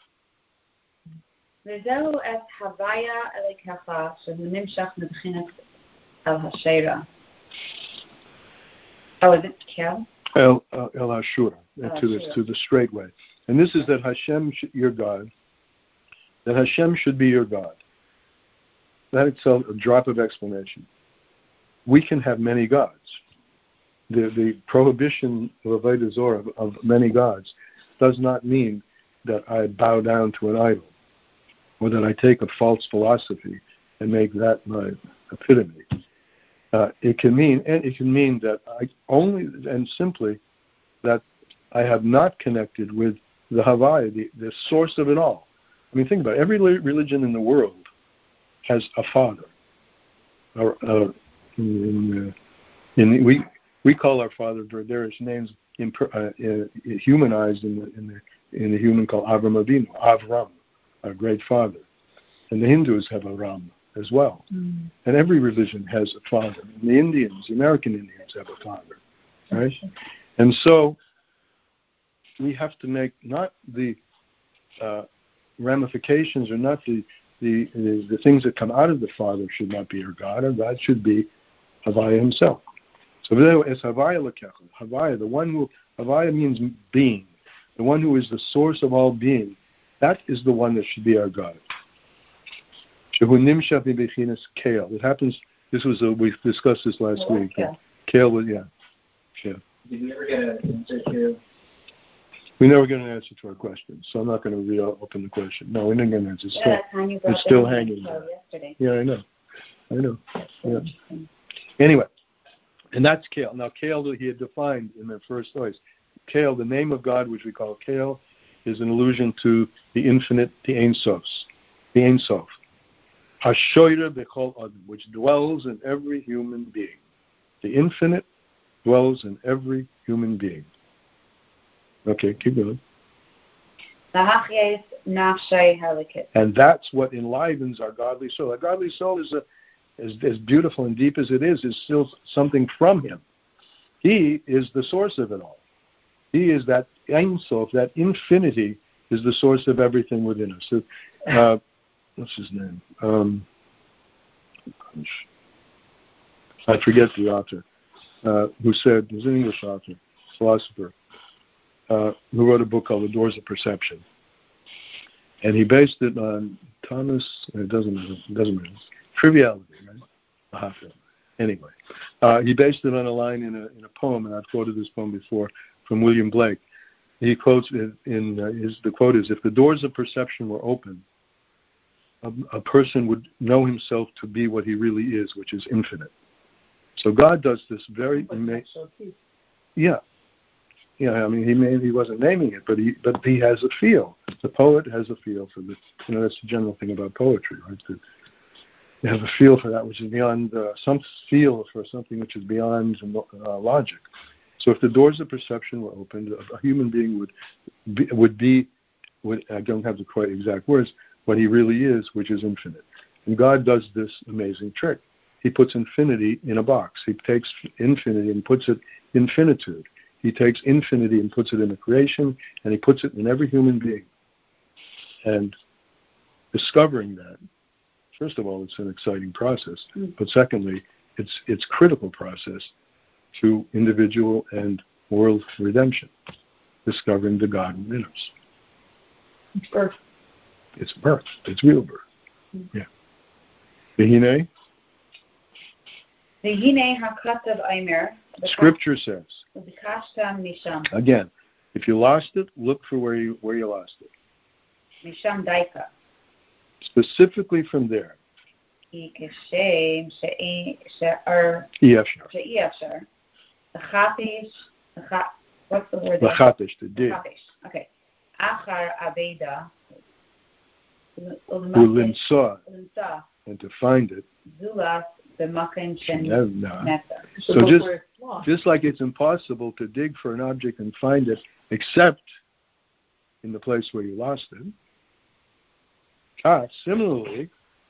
את הוויה אלוקך שהוא נמשך מבחינת אל השירה. Oh, is it Kel? El Hashura, to the straight way. And this is that Hashem, your God, that Hashem should be your God. That itself a drop of explanation. We can have many gods. The prohibition of Avodah Zorah of many gods does not mean that I bow down to an idol or that I take a false philosophy and make that my epitome. It can mean that I only and simply that I have not connected with the Havaya, the source of it all. I mean, think about it. Every religion in the world has a father. We call our father various names humanized in the human called Avram Avinu, Avram, our great father, and the Hindus have a Ram as well. And every religion has a father. And the American Indians have a father, right? And so we have to make not the ramifications or not the things that come out of the Father should not be our God. Our God should be Havaya himself. So it's Havaya Lekecha. Havaya, the one who, Havaya means being. The one who is the source of all being. That is the one that should be our God. It happens, we discussed this last week. Kale was, yeah. Did we ever get an answer to? We never get an answer to our question, so I'm not going to reopen the question. No, we didn't get an answer. It's still hanging there. Yeah, I know. Yeah. Anyway, and that's Kale. Now, Kale, he had defined in the first voice. Kale, the name of God, which we call Kale, is an allusion to the infinite, the Ein Sof. The Ein Sof. Hashoyre bechol adam, which dwells in every human being. The infinite dwells in every human being. Okay, keep going. And that's what enlivens our godly soul. Our godly soul is as beautiful and deep as it is still something from him. He is the source of it all. He is that Ein Sof, that infinity is the source of everything within us. So, what's his name? I forget the author who said, he's an English author, philosopher, who wrote a book called The Doors of Perception. And he based it on Thomas, it doesn't matter, triviality, right? Anyway, he based it on a line in a poem, and I've quoted this poem before, from William Blake. He quotes the quote is, if the doors of perception were open, a person would know himself to be what he really is, which is infinite. So God does this very amazing. Yeah. I mean, he wasn't naming it, but he has a feel. The poet has a feel for this. That's the general thing about poetry, right? You have a feel for that which is beyond some feel for something which is beyond logic. So if the doors of perception were opened, a human being would be I don't have the quite exact words, what he really is, which is infinite. And God does this amazing trick. He puts infinity in a box. He takes infinity and puts it in finitude. He takes infinity and puts it in the creation, and he puts it in every human being. And discovering that, first of all, it's an exciting process. But secondly, it's critical process to individual and world redemption, discovering the God within us. Birth. It's birth. It's real birth. Yeah. V'hinei. V'hinei hakatav aimer. Scripture says. V'kashta misham. Again, if you lost it, look for where you lost it. Misham daika. Specifically from there. Ikeshem she'ar. She'efshar. What's the word? Lachapesh, to dig. Okay. Achar aveda. Ulimsa. And to find it. Zulas b'makan sheneta. So just like it's impossible to dig for an object and find it, except in the place where you lost it. Similarly,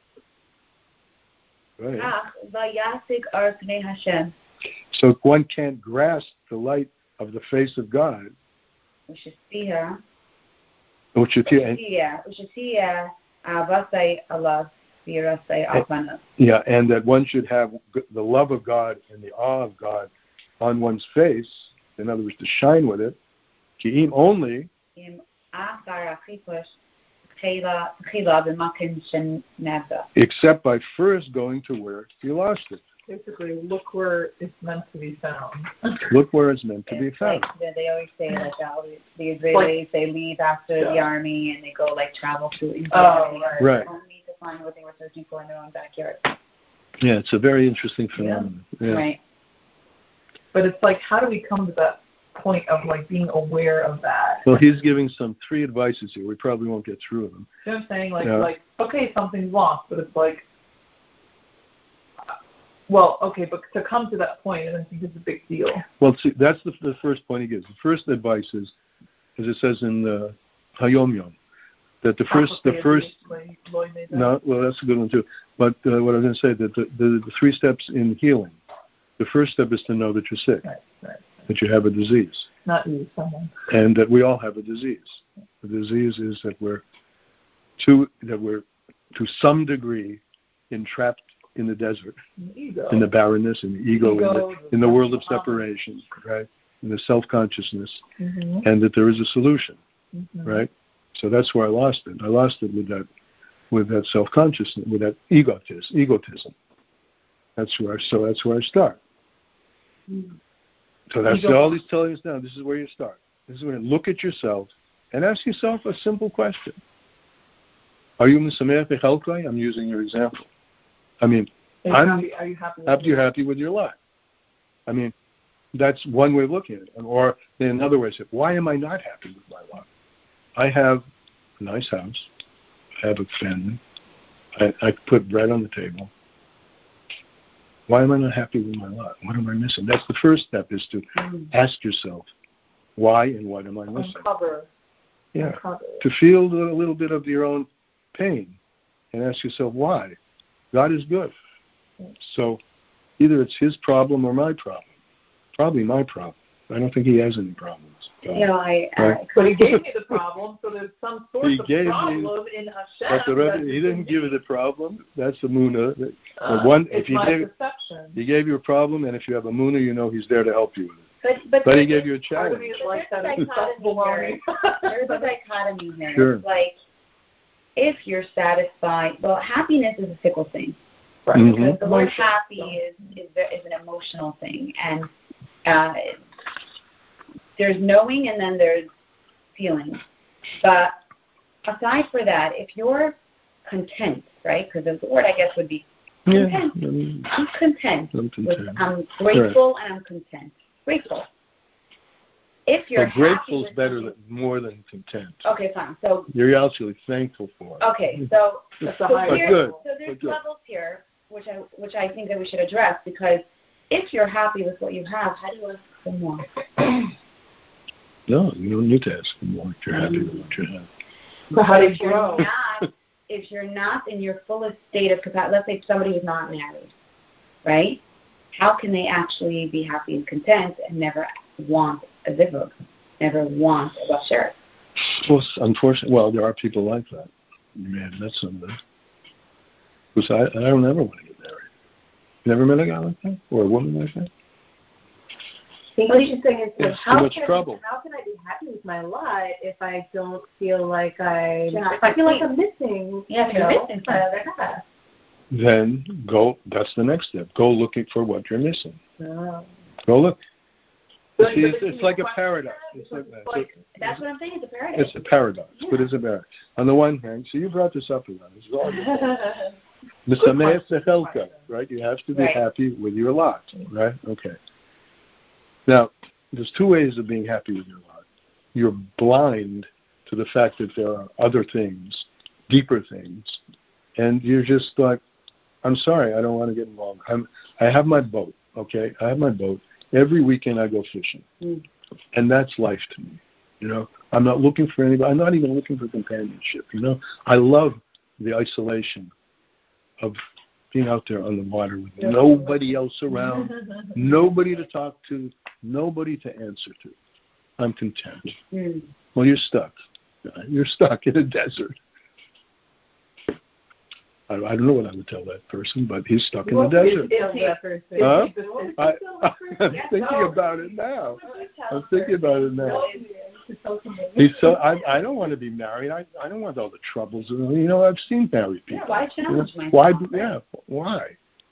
right. So one can't grasp the light of the face of God. Yeah, and that one should have the love of God and the awe of God on one's face, in other words, to shine with it, only except by first going to where you lost it. Basically, look where it's meant to be found. Look where it's meant to be found. Like, they always say, like, the Israelis, they leave after the army and they go, like, travel through India. Right. They don't need to find what they were searching for in their own backyard. Yeah, it's a very interesting phenomenon. Yeah. Right. But it's like, how do we come to that point of, like, being aware of that? Well, he's giving three advices here. We probably won't get through them. You know what I'm saying? Like, okay, something's lost, but it's like, well, okay, but to come to that point, I think it's a big deal. Well, see, that's the first point he gives. The first advice is, as it says in the Hayom Yom, that the first. No, well, that's a good one too. But what I was going to say, that the 3 steps in healing. The first step is to know that you're sick, right. That you have a disease. Not you, someone. And that we all have a disease. The disease is that we're to some degree entrapped in the desert, in the barrenness, in the ego, in the world of separation, right? In the self-consciousness, and that there is a solution, right? So that's where I lost it. I lost it with that self-consciousness, with that egotism. That's where I start. So that's all he's telling us now. This is where you start. This is where you look at yourself and ask yourself a simple question. Are you Misameach Bechelkai? I'm using your example. I mean, are you happy with your lot? I mean, that's one way of looking at it. Or in another way, say, why am I not happy with my lot? I have a nice house. I have a family. I put bread on the table. Why am I not happy with my lot? What am I missing? That's the first step, is to ask yourself, why and what am I missing? Uncover. To feel a little bit of your own pain and ask yourself why. God is good. So either it's his problem or my problem. Probably my problem. I don't think he has any problems. But he gave me the problem, so there's some sort of problem in Hashem. He didn't give you the problem. That's the Muna. It's my perception. He gave you a problem, and if you have a Muna, you know he's there to help you with it. But he gave you a challenge. There's a dichotomy here. Sure. It's like, if you're satisfied, well, happiness is a fickle thing. Right. Because the word happy is an emotional thing. And there's knowing and then there's feeling. But aside for that, if you're content, right, because the word I guess would be content. I'm content. I'm grateful and I'm content. Grateful. If you're grateful is better more than content. Okay, fine. So you're actually thankful for it. Okay, so there's levels here, which I think that we should address, because if you're happy with what you have, how do you ask for more? No, you don't need to ask for more if you're happy with what you have. So how do you grow? If you're not in your fullest state of capacity, let's say somebody who's not married, right? How can they actually be happy and content and never want a zivug, never want a basher? Well, unfortunately, there are people like that. You may have met some of them. Because I don't ever want to get married. You never met a guy like that? Or a woman like that? What he's saying is, how can I be happy with my lot if I don't feel like if I I feel like I'm missing. Yeah, if you're missing something. Then go. That's the next step. Go looking for what you're missing. Oh. Go look. So See, it's like a paradox. That's what I'm saying. It's a paradox. It's a paradox, but it's a paradox. On the one hand, so you brought this up again. It's all right? You have to be happy with your lot, right? Okay. Now, there's two ways of being happy with your lot. You're blind to the fact that there are other things, deeper things, and you're just like, I'm sorry, I don't want to get involved. I have my boat, okay? I have my boat. Every weekend I go fishing, and that's life to me. You know, I'm not looking for anybody. I'm not even looking for companionship. You know, I love the isolation of being out there on the water with nobody else around, nobody to talk to, nobody to answer to. I'm content. Well, you're stuck. You're stuck in a desert. I don't know what I would tell that person, but he's stuck in the desert. I'm thinking about it now. He's so. I don't want to be married. I don't want all the troubles. You know, I've seen married people. Yeah, why challenge myself? Why? Yeah, why?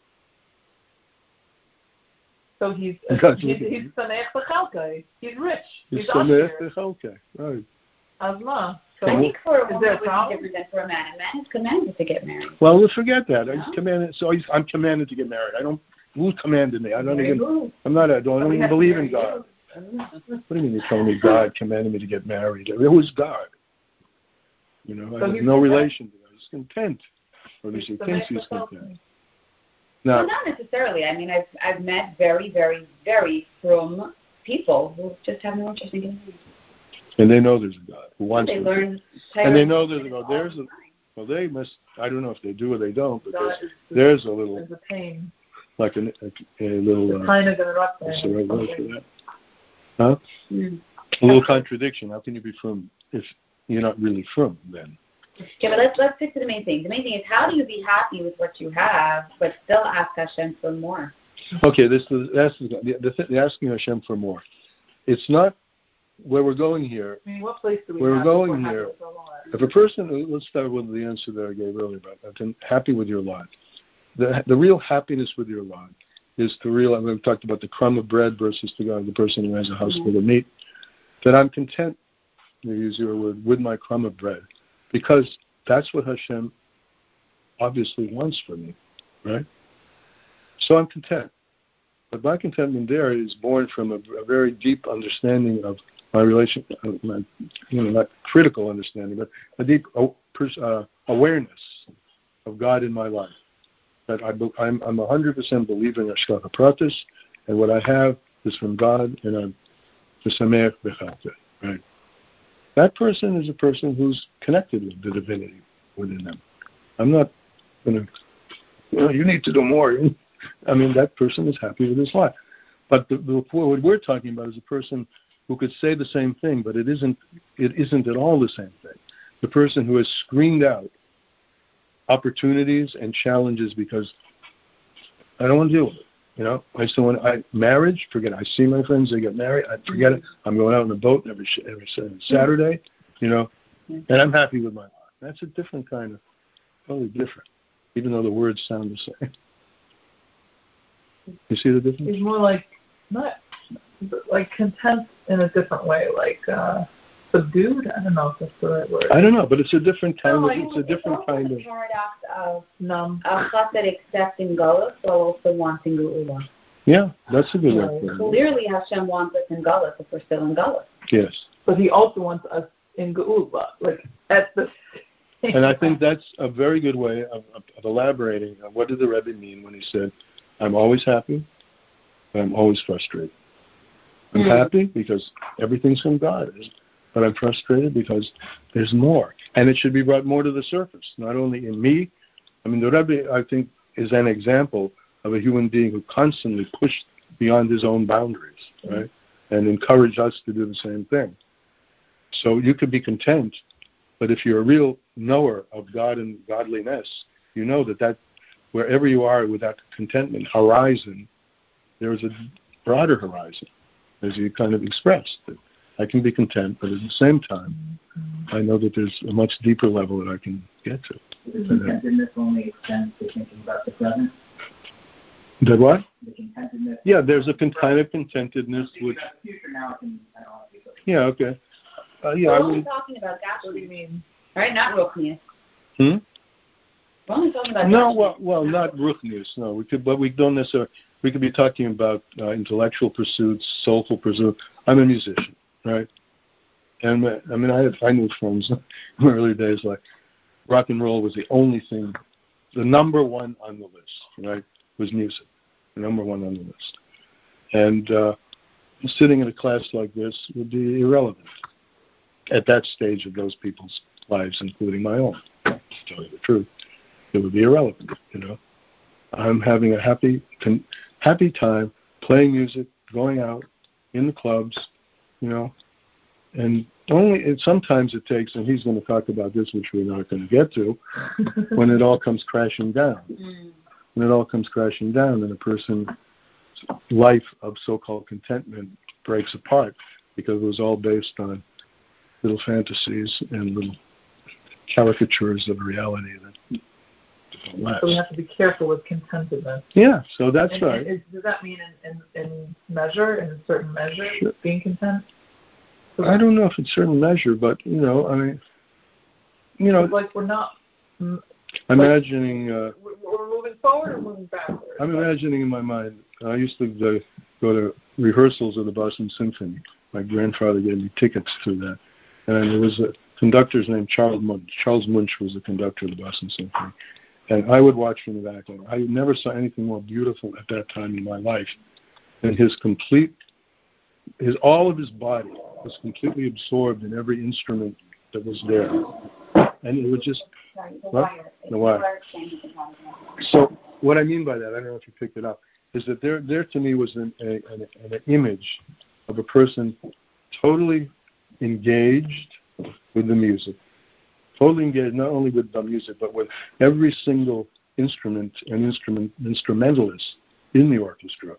So he's Sameach B'chalkai. He's rich. He's Sameach B'chalkai. Right. Asma. So I think for a woman there it would be different than for a man. A man is commanded to get married. Well, we'll forget that. I'm commanded. So I'm commanded to get married. I don't. Who commanded me? I don't even. I'm not. I don't even believe in God. What do you mean you're telling me God commanded me to get married? It was God. You know, I have no relation to that. He's content, or at least he thinks he's content. Now, well, not necessarily. I mean, I've met very, very, very frum people who just have no interest in getting married. And they know there's a God who wants them. And they know there's a God. Well, they must. I don't know if they do or they don't, but there's a little. There's a pain. Like a little. Kind of interrupt. What's the right word for that? Huh? A little contradiction. How can you be frum if you're not really frum then? Okay, but let's stick to the main thing. The main thing is, how do you be happy with what you have, but still ask Hashem for more? Okay, the asking Hashem for more. It's not where we're going here. I mean, what place do we where have? we're going here. If a person, let's start with the answer that I gave earlier about happy with your lot. The real happiness with your lot is to realize. We've talked about the crumb of bread versus the person who has a house full of meat. That I'm content, to use your word, with my crumb of bread, because that's what Hashem obviously wants for me, right? So I'm content. But my contentment there is born from a very deep understanding of my relation, not critical understanding, but a deep awareness of God in my life. That I'm 100% believing in Hashgacha Pratis, and what I have is from God, and I'm Sameach B'chalkai, right? That person is a person who's connected with the divinity within them. I'm not going to, you need to do more. I mean, that person is happy with his life. But what we're talking about is a person who could say the same thing, but it isn't at all the same thing. The person who has screened out opportunities and challenges because I don't want to deal with it. You know, I still want marriage. Forget it. I see my friends; they get married. I forget it. I'm going out on a boat every Saturday. You know, and I'm happy with my life. That's a different kind of, totally different, even though the words sound the same. You see the difference? It's more like not like content in a different way, like subdued. I don't know if that's the right word. I don't know, but it's a different kind of. It's a different kind of paradox of numb. A chassid accepting Galus while also wanting Geula. Yeah, that's a good word. Clearly, Hashem wants us in Galus if we're still in Galus. Yes. But He also wants us in Geula, like at the. And I think that's a very good way of elaborating on what did the Rebbe mean when he said, I'm always happy, but I'm always frustrated. I'm happy because everything's from God, but I'm frustrated because there's more. And it should be brought more to the surface, not only in me. I mean, the Rebbe, I think, is an example of a human being who constantly pushed beyond his own boundaries, right? And encouraged us to do the same thing. So you could be content, but if you're a real knower of God and godliness, you know that wherever you are with that contentment horizon, there is a broader horizon, as you kind of expressed. I can be content, but at the same time, I know that there's a much deeper level that I can get to. Does contentedness only extend to thinking about the present? That what? The contentedness. Yeah, there's a kind of contentedness which. The future now can. I don't want to be so. Yeah. Okay. Yeah. We're only talking about Gashmias. What do you mean? Right? Not Ruchnius. Hmm. We're only talking about. No. Well, not Ruchnius. No, we could, but we don't necessarily. We could be talking about intellectual pursuits, soulful pursuits. I'm a musician, right? And I mean, I knew friends in the early days like rock and roll was the only thing, the number one on the list, right? Was music, the number one on the list. And sitting in a class like this would be irrelevant at that stage of those people's lives, including my own. To tell you the truth, it would be irrelevant. I'm having a happy time playing music, going out in the clubs, and sometimes it takes, and he's going to talk about this, which we're not going to get to, when it all comes crashing down. When it all comes crashing down, and a person's life of so-called contentment breaks apart because it was all based on little fantasies and little caricatures of reality that don't last. So we have to be careful with contentedness. Yeah, so that's right. Does that mean in measure, in a certain measure, sure, being content? So I don't know if it's certain measure, but like we're not. I'm imagining. We're moving forward or moving backwards? I'm imagining in my mind. I used to go to rehearsals of the Boston Symphony. My grandfather gave me tickets to that, and there was a conductor's named Charles Munch. Charles Munch was the conductor of the Boston Symphony, and I would watch from the back. And I never saw anything more beautiful at that time in my life than all of his body was completely absorbed in every instrument that was there. And it was just... The wire. So what I mean by that, I don't know if you picked it up, is that there to me was an image of a person totally engaged with the music. Totally engaged not only with the music, but with every single instrument and instrumentalist in the orchestra.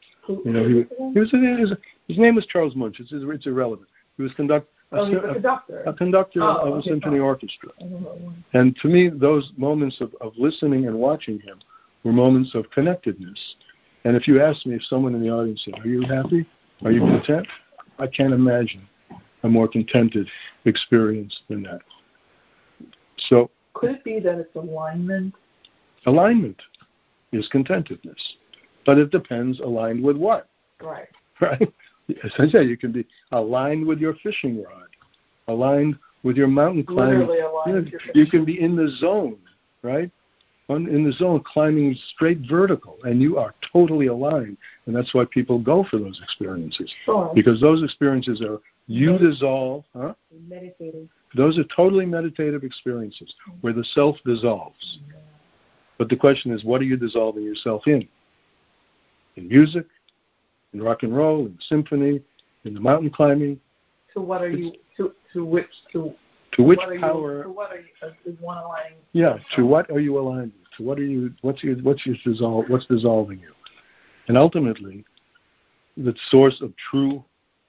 His name was Charles Munch. It's irrelevant. He was a conductor of a symphony orchestra. And to me, those moments of listening and watching him were moments of connectedness. And if you ask me, if someone in the audience said, "Are you happy? Are you content?" I can't imagine a more contented experience than that. So, could it be that it's alignment? Alignment is contentedness. But it depends, aligned with what? Right. Right? As I say, you can be aligned with your fishing rod, aligned with your mountain climbing. Literally aligned with your fishing. You can be in the zone, right? In the zone, climbing straight vertical, and you are totally aligned. And that's why people go for those experiences. Sure. Because those experiences are, dissolve. Huh? Meditative. Those are totally meditative experiences where the self dissolves. Yeah. But the question is, what are you dissolving yourself in? In music, in rock and roll, in symphony, in the mountain climbing. To what are you? To which power? To what are you? Is one aligning? Yeah. To what are you aligned with? To what are you? What's dissolving you? And ultimately, the source of true,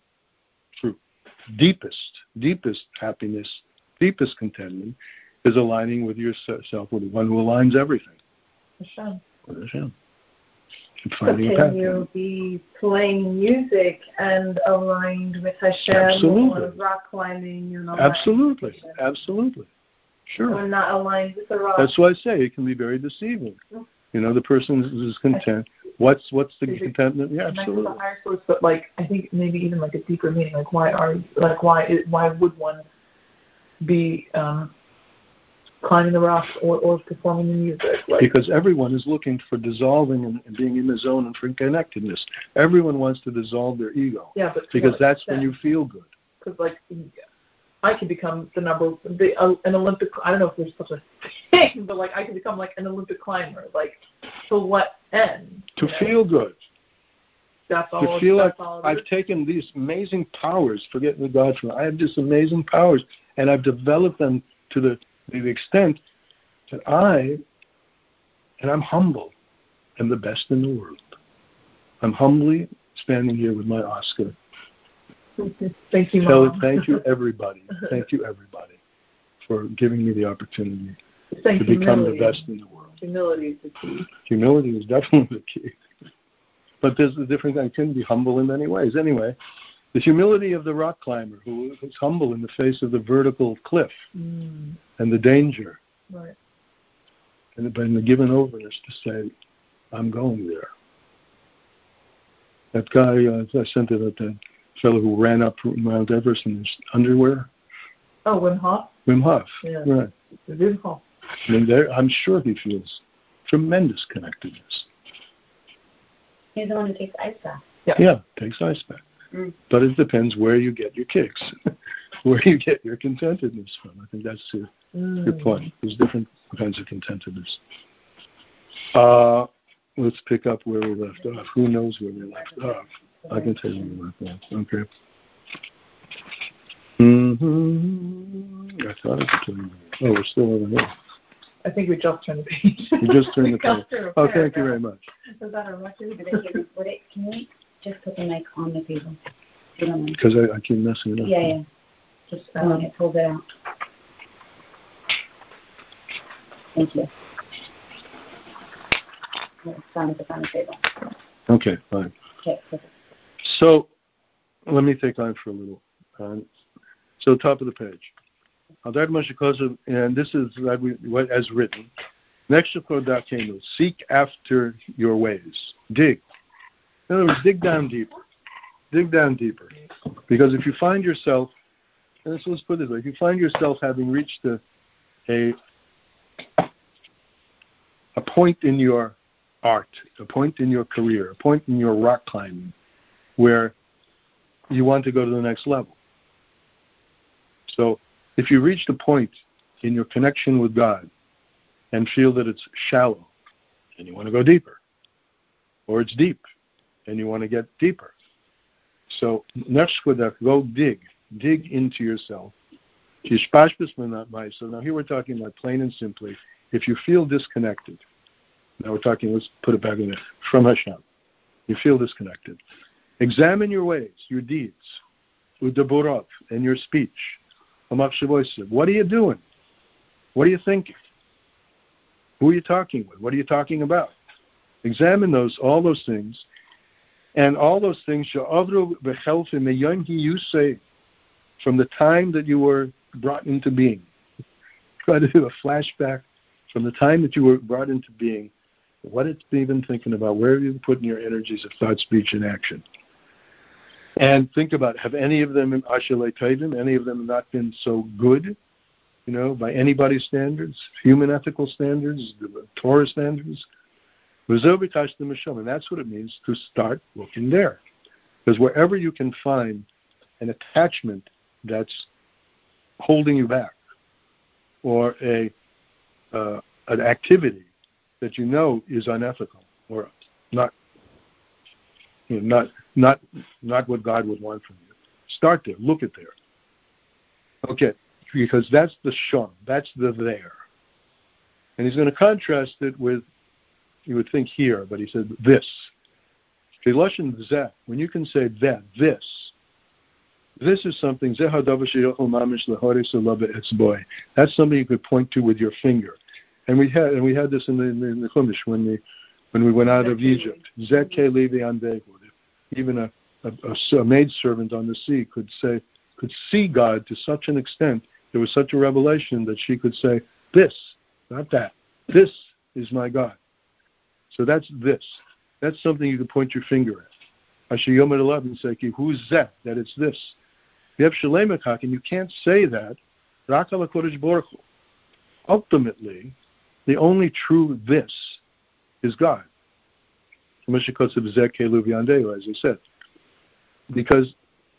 deepest happipness, deepest contentment, is aligning with yourself, with the one who aligns everything. Hashem. With Hashem. So can you be playing music and aligned with Hashem? Absolutely. Or rock climbing and all Absolutely. that? Absolutely. Sure. Or not aligned with the rock. That's why I say it can be very deceiving. The person is content. What's the contentment? Yeah, absolutely. That's the higher source, but I think maybe even a deeper meaning. Why would one be climbing the rocks or performing the music? Because everyone is looking for dissolving and being in the zone and for connectedness. Everyone wants to dissolve their ego. Yeah, but because that's when you feel good. Because I could become an Olympic. I don't know if there's such a thing, but I could become an Olympic climber. To what end? To feel good. That's all. To feel I've taken these amazing powers. Forget the God. I have just amazing powers, and I've developed them to the extent that I'm humble, am the best in the world. I'm humbly standing here with my Oscar, Thank you, Mom. Thank you, everybody. Thank you, everybody, for giving me the opportunity to become the best in the world. Humility is the key. Humility is definitely the key. But there's a difference. I can be humble in many ways. Anyway, the humility of the rock climber who is humble in the face of the vertical cliff and the danger. Right. And the given overness to say, I'm going there. That guy, I sent it at the fellow who ran up Mount Everest in his underwear. Oh, Wim Hof? Wim Hof, yeah. Right. Wim Hof. I'm sure he feels tremendous connectedness. He's the one who takes ice bath. Yeah, takes ice bath. But it depends where you get your kicks, where you get your contentedness from. I think that's your point. There's different kinds of contentedness. Let's pick up where we left off. Who knows where we left off? I can tell you where we left off. Okay. I thought I could tell you. Oh, we're still over here. I think we just turned the page. We just turned the page. Oh, thank you very much. Is that a record? Can you just put the mic on the table? Because I keep messing it up. Yeah. Just hold it out. Thank you. It's on the table. Okay, fine. Okay, perfect. So, let me take on for a little. So, top of the page. And this is what as written. Seek after your ways. Dig. In other words, dig down deeper. Dig down deeper. Because if you find yourself, and let's put it this way, if you find yourself having reached a point in your art, a point in your career, a point in your rock climbing, where you want to go to the next level. So if you reach the point in your connection with God and feel that it's shallow and you want to go deeper, or it's deep and you want to get deeper. So go dig into yourself. So now here we're talking about plain and simply, if you feel disconnected, now we're talking, let's put it back in there, from Hashem. You feel disconnected. Examine your ways, your deeds, udaborov, and your speech. What are you doing? What are you thinking? Who are you talking with? What are you talking about? Examine all those things, and all those things from the time that you were brought into being. Try to do a flashback from the time that you were brought into being. What have you been thinking about? Where have you been putting your energies of thought, speech, and action? And think about, have any of them any of them not been so good, by anybody's standards, human ethical standards, Torah standards? And that's what it means to start looking there. Because wherever you can find an attachment that's holding you back, or an activity that is unethical or not what God would want from you, start there. Look at there. Okay, because that's the shon, that's the there. And he's going to contrast it with, you would think here, but he said this. When you can say that, this is something, that's something you could point to with your finger. And we had this in the Chumash when we went out of Egypt. Even a maidservant on the sea could see God to such an extent, there was such a revelation that she could say, this, not that. This is my God. So that's this. That's something you can point your finger at. Ashiyom 11 say, who's that? That it's this. You have Shalem Hakak, and you can't say that. Rakal HaKodesh Baruch Hu. Ultimately, the only true this is God. As I said. Because,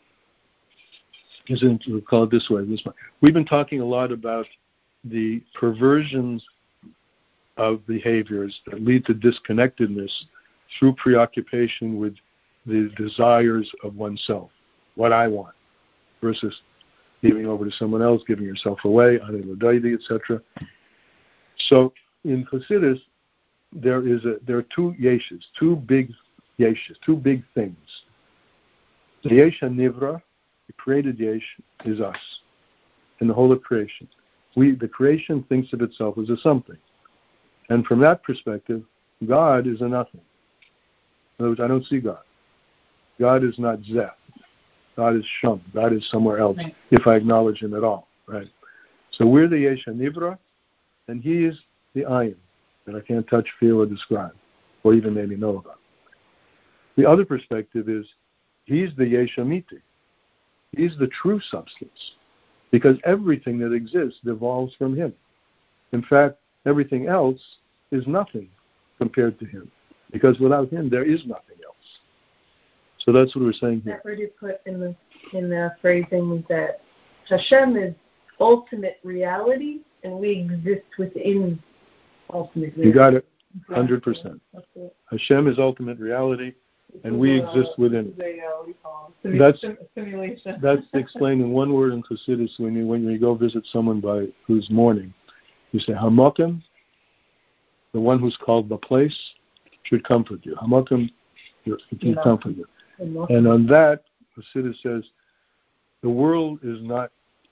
we'll call it this way. We've been talking a lot about the perversions of behaviors that lead to disconnectedness through preoccupation with the desires of oneself, what I want, versus giving over to someone else, giving yourself away, etc. So in Chassidus, there are two yeshus, two big yeshus, two big things. The yesh hanivra the created Yesh, is us, and the whole of creation. The creation thinks of itself as a something. And from that perspective, God is a nothing. In other words, I don't see God. God is not Zeh. God is Shum. God is somewhere else, right, if I acknowledge Him at all. Right? So we're the Yesh HaNivra, and He is the Ayin that I can't touch, feel, or describe, or even maybe know about. The other perspective is He's the Yesh HaMiti. He's the true substance, because everything that exists evolves from Him. In fact, everything else is nothing compared to Him, because without Him there is nothing else. So that's what we're saying here. I've already put in the phrasing that Hashem is ultimate reality, and we exist within ultimate reality. You got it, 100%. Hashem is ultimate reality, and we exist within it. That's explained in one word in Chassidus. When you go visit someone who's mourning, you say Hamakim, the one who's called the place, should comfort you. Hamakim, should comfort you. And on that, Chassidus says, the world is not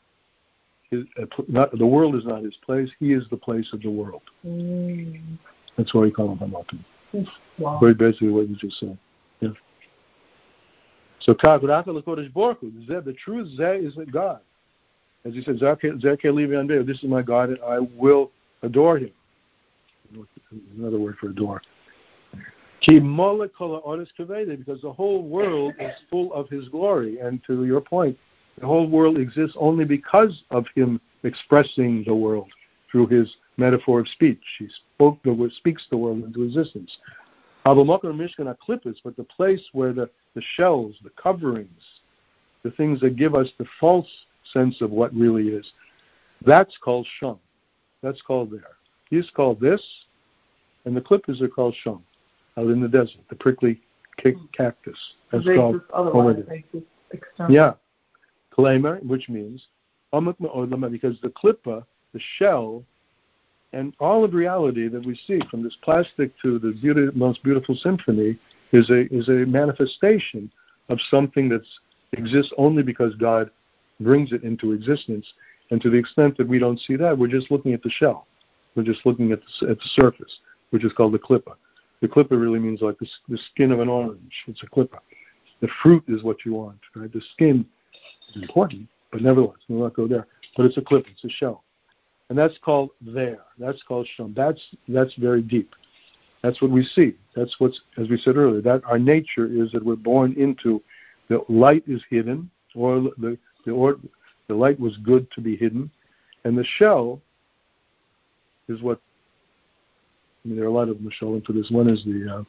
the world is not His place. He is the place of the world. That's why we call Him Hamakim. Wow. Very basically what you just said. Yeah. So, the true Zeh is God. As He said, this is my God, and I will adore Him. Another word for adore. Because the whole world is full of His glory. And to your point, the whole world exists only because of Him expressing the world through His metaphor of speech. He speaks the world into existence. But the place where the shells, the coverings, the things that give us the false sense of what really is, that's called Shum. That's called there. He's called this, and the clippers are called Shum, out in the desert, the prickly cactus. That's called over there. Yeah. Klamer, which means, because the klippa, the shell, and all of reality that we see, from this plastic to the most beautiful symphony, is a manifestation of something that exists only because God brings it into existence. And to the extent that we don't see that, we're just looking at the shell. We're just looking at the surface, which is called the klippa. The klippa really means like the skin of an orange. It's a klippa. The fruit is what you want, right? The skin is important, but nevertheless, we'll not go there. But it's a klippa, it's a shell. And that's called there. That's called Shum. That's very deep. That's what we see. That's what's, as we said earlier, that our nature is that we're born into the light is hidden, or the light was good to be hidden, and the shell is what. I mean, there are a lot of mashalim for this. One is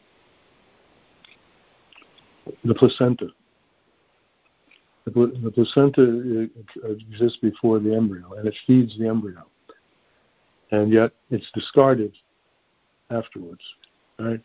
the placenta. The placenta exists before the embryo, and it feeds the embryo. And yet it's discarded afterwards, right?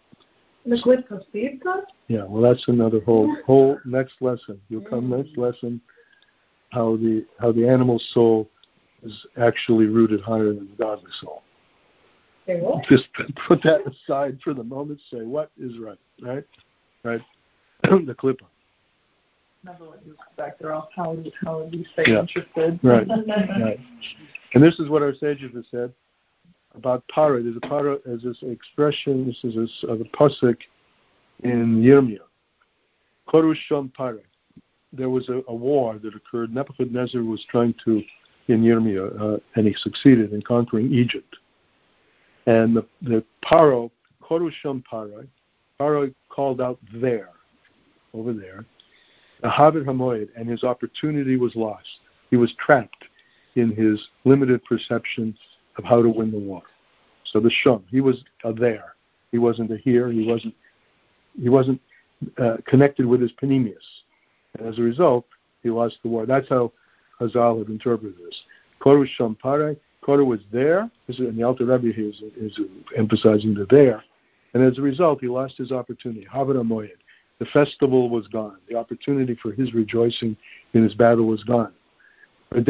Yeah, well, that's another whole next lesson. You'll come next lesson how the animal soul is actually rooted higher than the godly soul. Just put that aside for the moment. Say what is right. The klippa. Never let you back there. How would you stay interested? Right. And this is what our sages have said about para. There's a para as this expression. This is a pasuk in Yirmiyah. Korushon para. There was a war that occurred. Nebuchadnezzar was trying to, in Yirmiyah, and he succeeded in conquering Egypt. And the Paro, Korushon Paro called out over there, the Havid Hamoyed, and his opportunity was lost. He was trapped in his limited perception of how to win the war. So the Shum, he was a there. He wasn't a here. He wasn't connected with his Panemius. And as a result, he lost the war. That's how Hazal have interpreted this. Korushon Paro. Korah was there, and the Alter Rebbe here is emphasizing the there, and as a result, he lost his opportunity. Havid HaMoyed. The festival was gone. The opportunity for his rejoicing in his battle was gone. What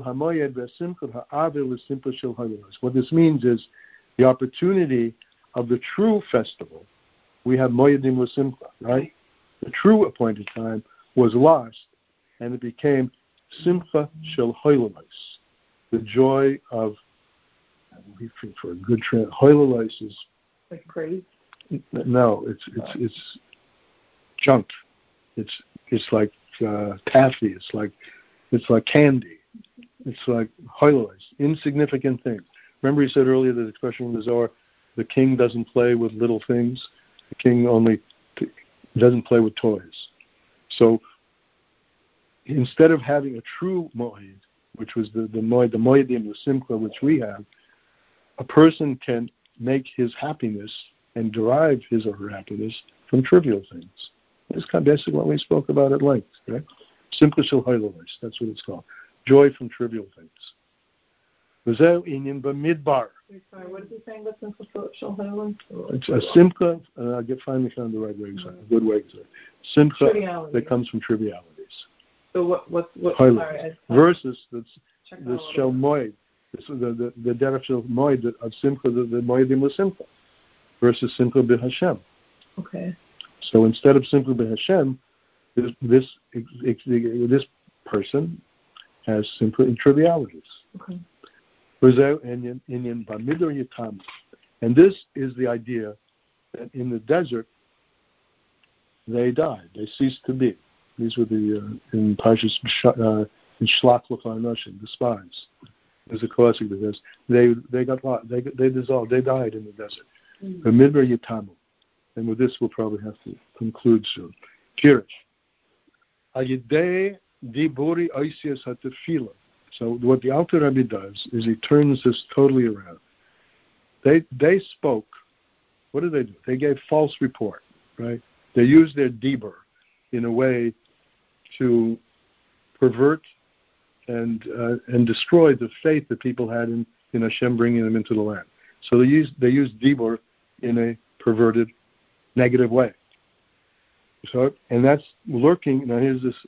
this means is the opportunity of the true festival. We have Moedim L'Simcha, right? The true appointed time was lost and it became Simcha Shel Hoylolais, the joy of, for a good trend, Hoylolais is like praise. No, it's junk. It's like taffy. It's like candy. It's like hoylolais, insignificant things. Remember, he said earlier the expression in the Zohar: the king doesn't play with little things. The king only doesn't play with toys. So instead of having a true moed, which was the moedim, the simcha, which we have, a person can make his happiness and derive his or her happiness from trivial things. It's kind of basically what we spoke about at length. Right? Simcha shel hoylolais, that's what it's called. Joy from trivial things. V'zeu inyan b'midbar. Sorry, what is he saying about Simcha shel hoylolais? It's a simcha, I finally found the right way, a good way to say it. Simcha that comes from trivialities. So what versus this shel moed, the derech shel moed of simcha, the moedim was simcha, versus simcha b'Hashem. Okay. So instead of simcha b'Hashem, this person has simcha in trivialities. Okay. And this is the idea that in the desert they died, they ceased to be. These were the in Parshas in Shlach L'Chanoshim, the spies. There's a classic that says they got lost, they dissolved, they died in the desert. The Midbar Yitamu. And with this we'll probably have to conclude soon. Kirish. Ayidei Diburi Oisias Hatefila. So what the Alter Rebbe does is he turns this totally around. They spoke. What did they do? They gave false report, right? They used their dibur in a way to pervert and destroy the faith that people had in Hashem bringing them into the land. So they used dibur in a perverted, negative way. So, and that's lurking. Now here's this,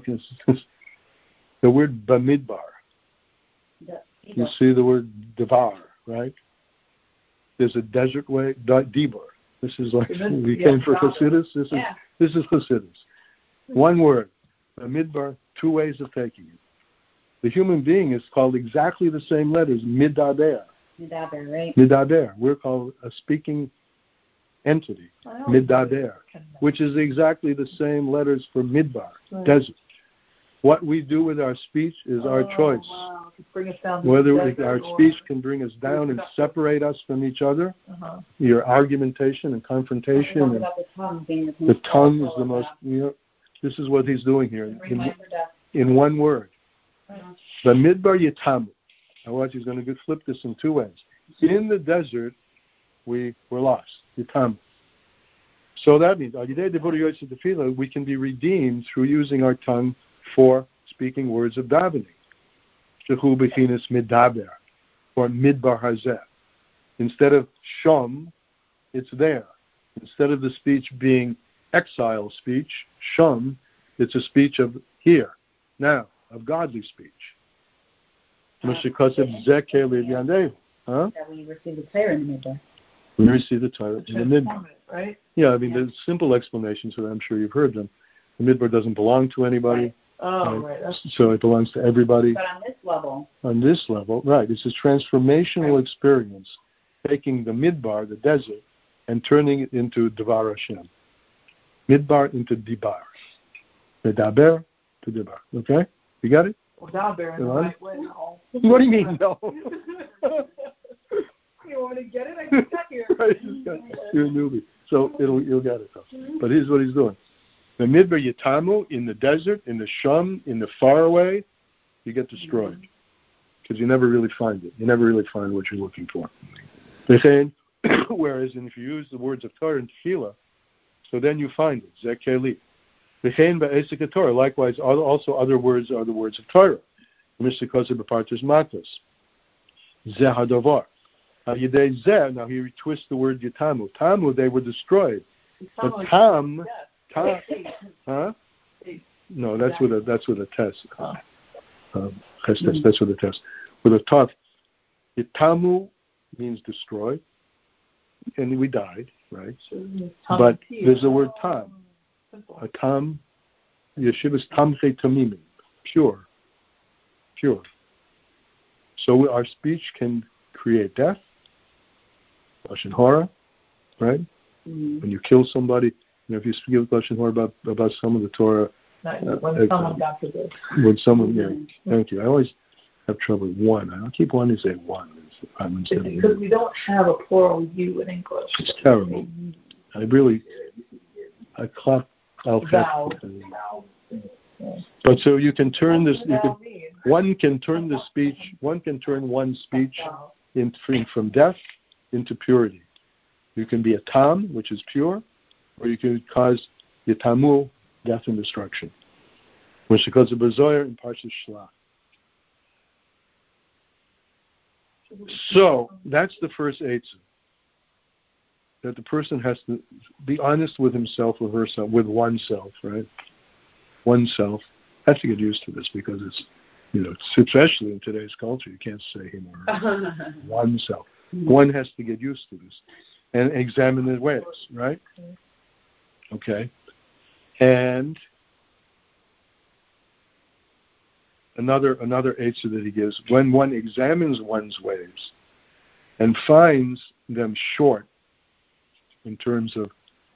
the word bamidbar. You see the word devar, right? There's a desert way, dibur. This is like we came for Chassidus. This is Chassidus. One word, bamidbar. Two ways of taking it. The human being is called exactly the same letters, midaber. Midaber, right? Midaber. We're called a speaking entity, midaber, which is exactly the same letters for midbar, desert. What we do with our speech is our choice. Wow. Bring us down whether our speech can bring us down and separate us from each other, your argumentation and confrontation. And the tongue is the most, this is what he's doing here in one word. The midbar yitamu. Now watch, he's going to flip this in two ways. In the desert, we were lost. Yitamu. So that means we can be redeemed through using our tongue for speaking words of davening. Shehu bechinas midaber, or midbar hazeh. Instead of shom, it's there. Instead of the speech being exile speech, shom, it's a speech of here, now, of godly speech. That we receive the Torah in the midbar. We receive the Torah in the midbar. Right? Yeah, I mean, there's simple explanations, so I'm sure you've heard them. The midbar doesn't belong to anybody. Right. Oh, right. So it belongs to everybody. But on this level, right. It's a transformational experience, taking the midbar, the desert, and turning it into Devar Hashem. Midbar into Dibar. Medaber to Dibar. Okay? You got it? Medaber in the right way. No. What do you mean, no? You want me to get it? I can cut here. Right, you're a newbie. So you'll get it, though. But here's what he's doing. The midbar yitamu, in the desert, in the shum, in the faraway, you get destroyed. Because you never really find it. You never really find what you're looking for. Whereas if you use the words of Torah and Tefillah, so then you find it. Zekeli. Torah. Likewise, also other words are the words of Torah. Mishikosa b'partus matos. Zehadavar. Now he twists the word yitamu. Tamu, they were destroyed. But tam, huh? No, that's with a test. That's with a test. With a tav, yitamu means destroyed, and we died, right? But there's the word tam. A tam Yeshivas Tamche Tamimim, pure. So our speech can create death, Lashon Hara, right? Mm-hmm. When you kill somebody, if you speak Lashon Hara about some of the Torah. When someone got to this. When someone, thank you. I always have trouble with one. I keep wanting to say one. Because we don't have a plural you in English. It's terrible. I'll vowel. But so you can turn this. One can turn the speech. One can turn one speech from death into purity. You can be a tam, which is pure, or you can cause yatamu, death and destruction, which is because of Bezoyer in Parshas Shlach. So that's the first eitzah. That the person has to be honest with himself or herself, with oneself, right? Oneself. I have to get used to this because it's, especially in today's culture, you can't say him or oneself. One has to get used to this and examine his ways, right? Okay. And another eitzah that he gives, when one examines one's ways and finds them short in terms of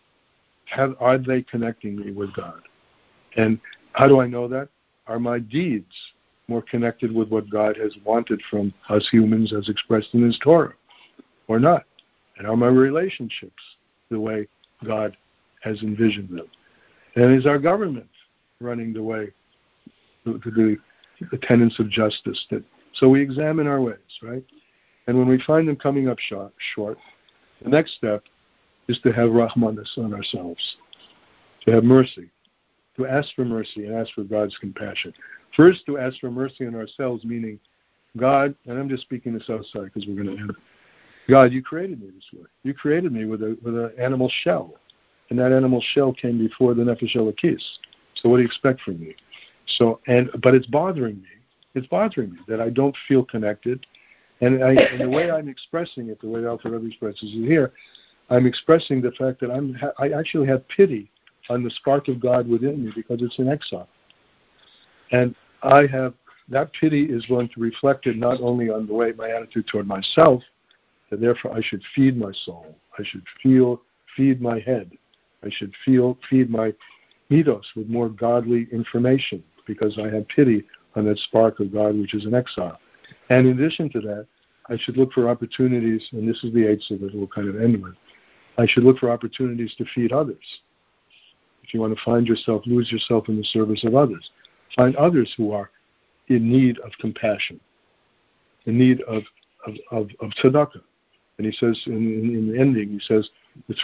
are they connecting me with God? And how do I know that? Are my deeds more connected with what God has wanted from us humans as expressed in His Torah or not? And are my relationships the way God has envisioned them? And is our government running the way to the tenets of justice? So we examine our ways, right? And when we find them coming up short, the next step is to have rahmanas on ourselves, to have mercy, to ask for mercy and ask for God's compassion. First, to ask for mercy on ourselves, meaning, God, and I'm just speaking this outside because we're going to end it. God, you created me this way. You created me with an animal shell, and that animal shell came before the Nefesh Elokis. So what do you expect from me? But it's bothering me. It's bothering me that I don't feel connected, and the way I'm expressing it, the way Alter Rebbe expresses it here, I'm expressing the fact that I actually have pity on the spark of God within me because it's in exile. And that pity is going to reflect it not only on the way my attitude toward myself, that therefore I should feed my soul. I should feed my head. I should feed my midos with more godly information because I have pity on that spark of God which is in exile. And in addition to that, I should look for opportunities, and this is the eitzah that we'll kind of end with, I should look for opportunities to feed others. If you want to lose yourself in the service of others. Find others who are in need of compassion, in need of tzedakah. And he says in the ending, he says the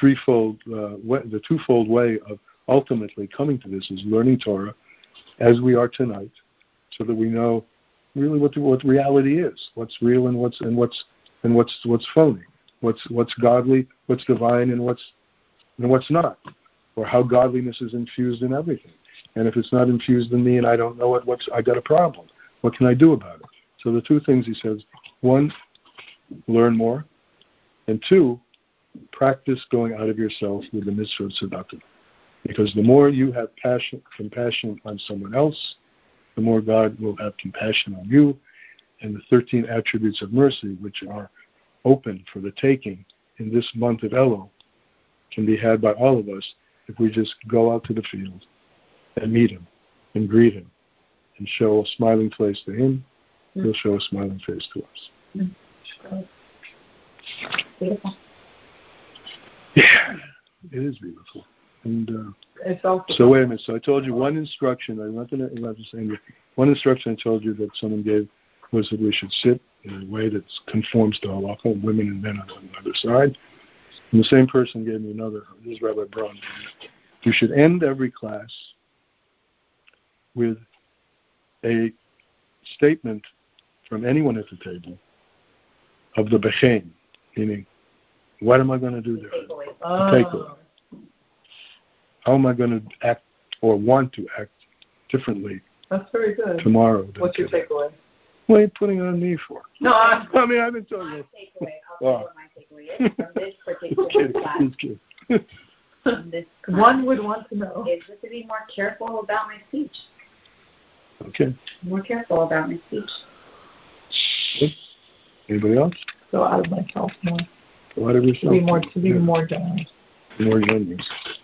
twofold way of ultimately coming to this is learning Torah as we are tonight, so that we know really what reality is, what's real and what's phony, what's godly, what's divine, and what's not, or how godliness is infused in everything. And if it's not infused in me and I don't know it, I got a problem. What can I do about it? So the two things he says: one, learn more, and two, practice going out of yourself with the mitzvah of tzedakah. Because the more you have compassion on someone else, the more God will have compassion on you. And the 13 attributes of mercy, which are open for the taking in this month of Elul, can be had by all of us if we just go out to the field and meet Him and greet Him and show a smiling face to Him. He'll show a smiling face to us. Beautiful. Yeah, it is beautiful. And it's also so wait a minute. So I told you one instruction. I'm not going to say anything. One instruction I told you that someone gave was that we should sit in a way that conforms to halakha, women and men on the other side. And the same person gave me another. This is Rabbi Braun. You should end every class with a statement from anyone at the table of the bechein, meaning, what am I going to do there? Takeaway. How am I going to act or want to act differently? That's very good. Tomorrow. What's your takeaway? What are you putting it on me for? No, I've been telling you. I'll tell you what my takeaway is from this particular class. this One would want to know. is just to be more careful about my speech. Okay. More careful about my speech. Good. Anybody else? Go out of myself more. Go out of yourself. To be more generous. More generous.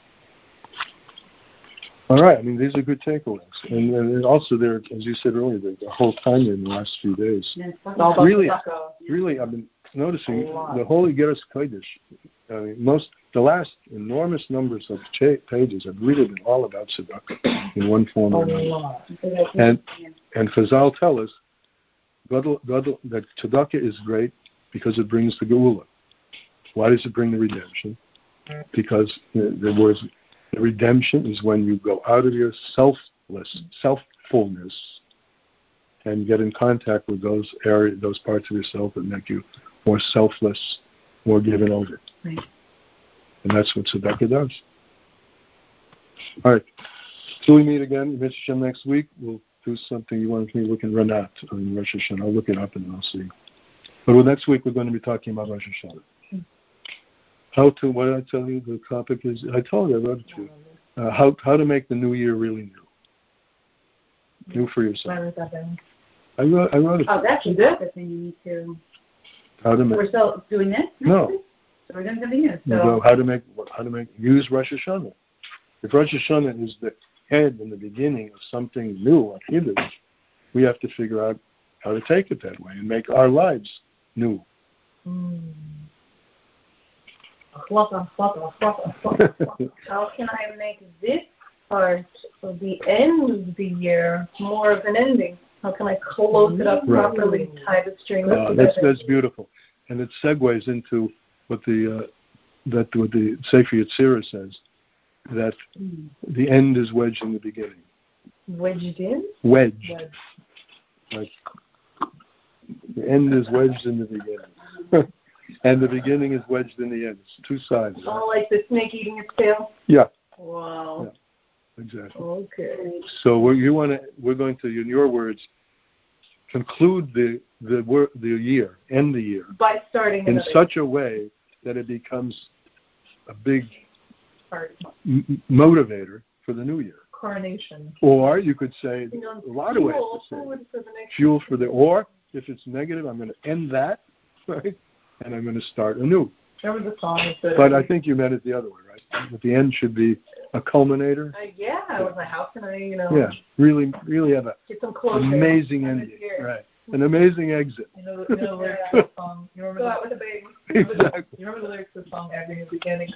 All right. I mean, these are good takeaways, and also there, as you said earlier, the whole time in the last few days. Really, I've been noticing the Holy Geras Kodesh. I mean, the last enormous numbers of pages have really been all about tzedakah in one form or another. And Chazal tell us that tzedakah is great because it brings the geula. Why does it bring the redemption? Because the redemption is when you go out of your selffulness and get in contact with those parts of yourself that make you more selfless, more given over. Right. And that's what tzedakah does. All right. Till we meet again, Rosh Hashanah next week, we'll do something you want me to look in Ranat on Rosh Hashanah. I'll look it up and I'll see. But next week we're going to be talking about Rosh Hashanah. What did I tell you? The topic is, I told you, I wrote it to you. How to make the new year really new. New for yourself. I wrote it. Oh, that's the thing you need to. How to make. We're still doing this? No. So we're doing something new. So how to make use Rosh Hashanah. If Rosh Hashanah is the head and the beginning of something new, like Kiddush, we have to figure out how to take it that way and make our lives new. How can I make this part of the end of the year more of an ending? How can I close it up properly, tie the strings together? That's beautiful, and it segues into what the Sefer Yetzirah says, that the end is wedged in the beginning. Wedged in? Wedged. Like the end is wedged in the beginning, and the beginning is wedged in the end. It's two sides. Right? Oh, like the snake eating its tail. Yeah. Wow. Yeah, exactly. Okay. So we're going to, in your words, conclude the year, end the year by starting in such a way that it becomes a big motivator for the new year. Coronation. Or you could say a lot of ways to say fuel for the. Or if it's negative, I'm going to end that, right, and I'm going to start anew. Remember the song? But I think you meant it the other way, right? At the end should be a culminator. I was like, how can I, Yeah, really have get some closure. Amazing ending, right? An amazing exit. You know the lyrics of the song. You remember Go out with a bang. Exactly. You remember the lyrics of the song "Every New Beginning"?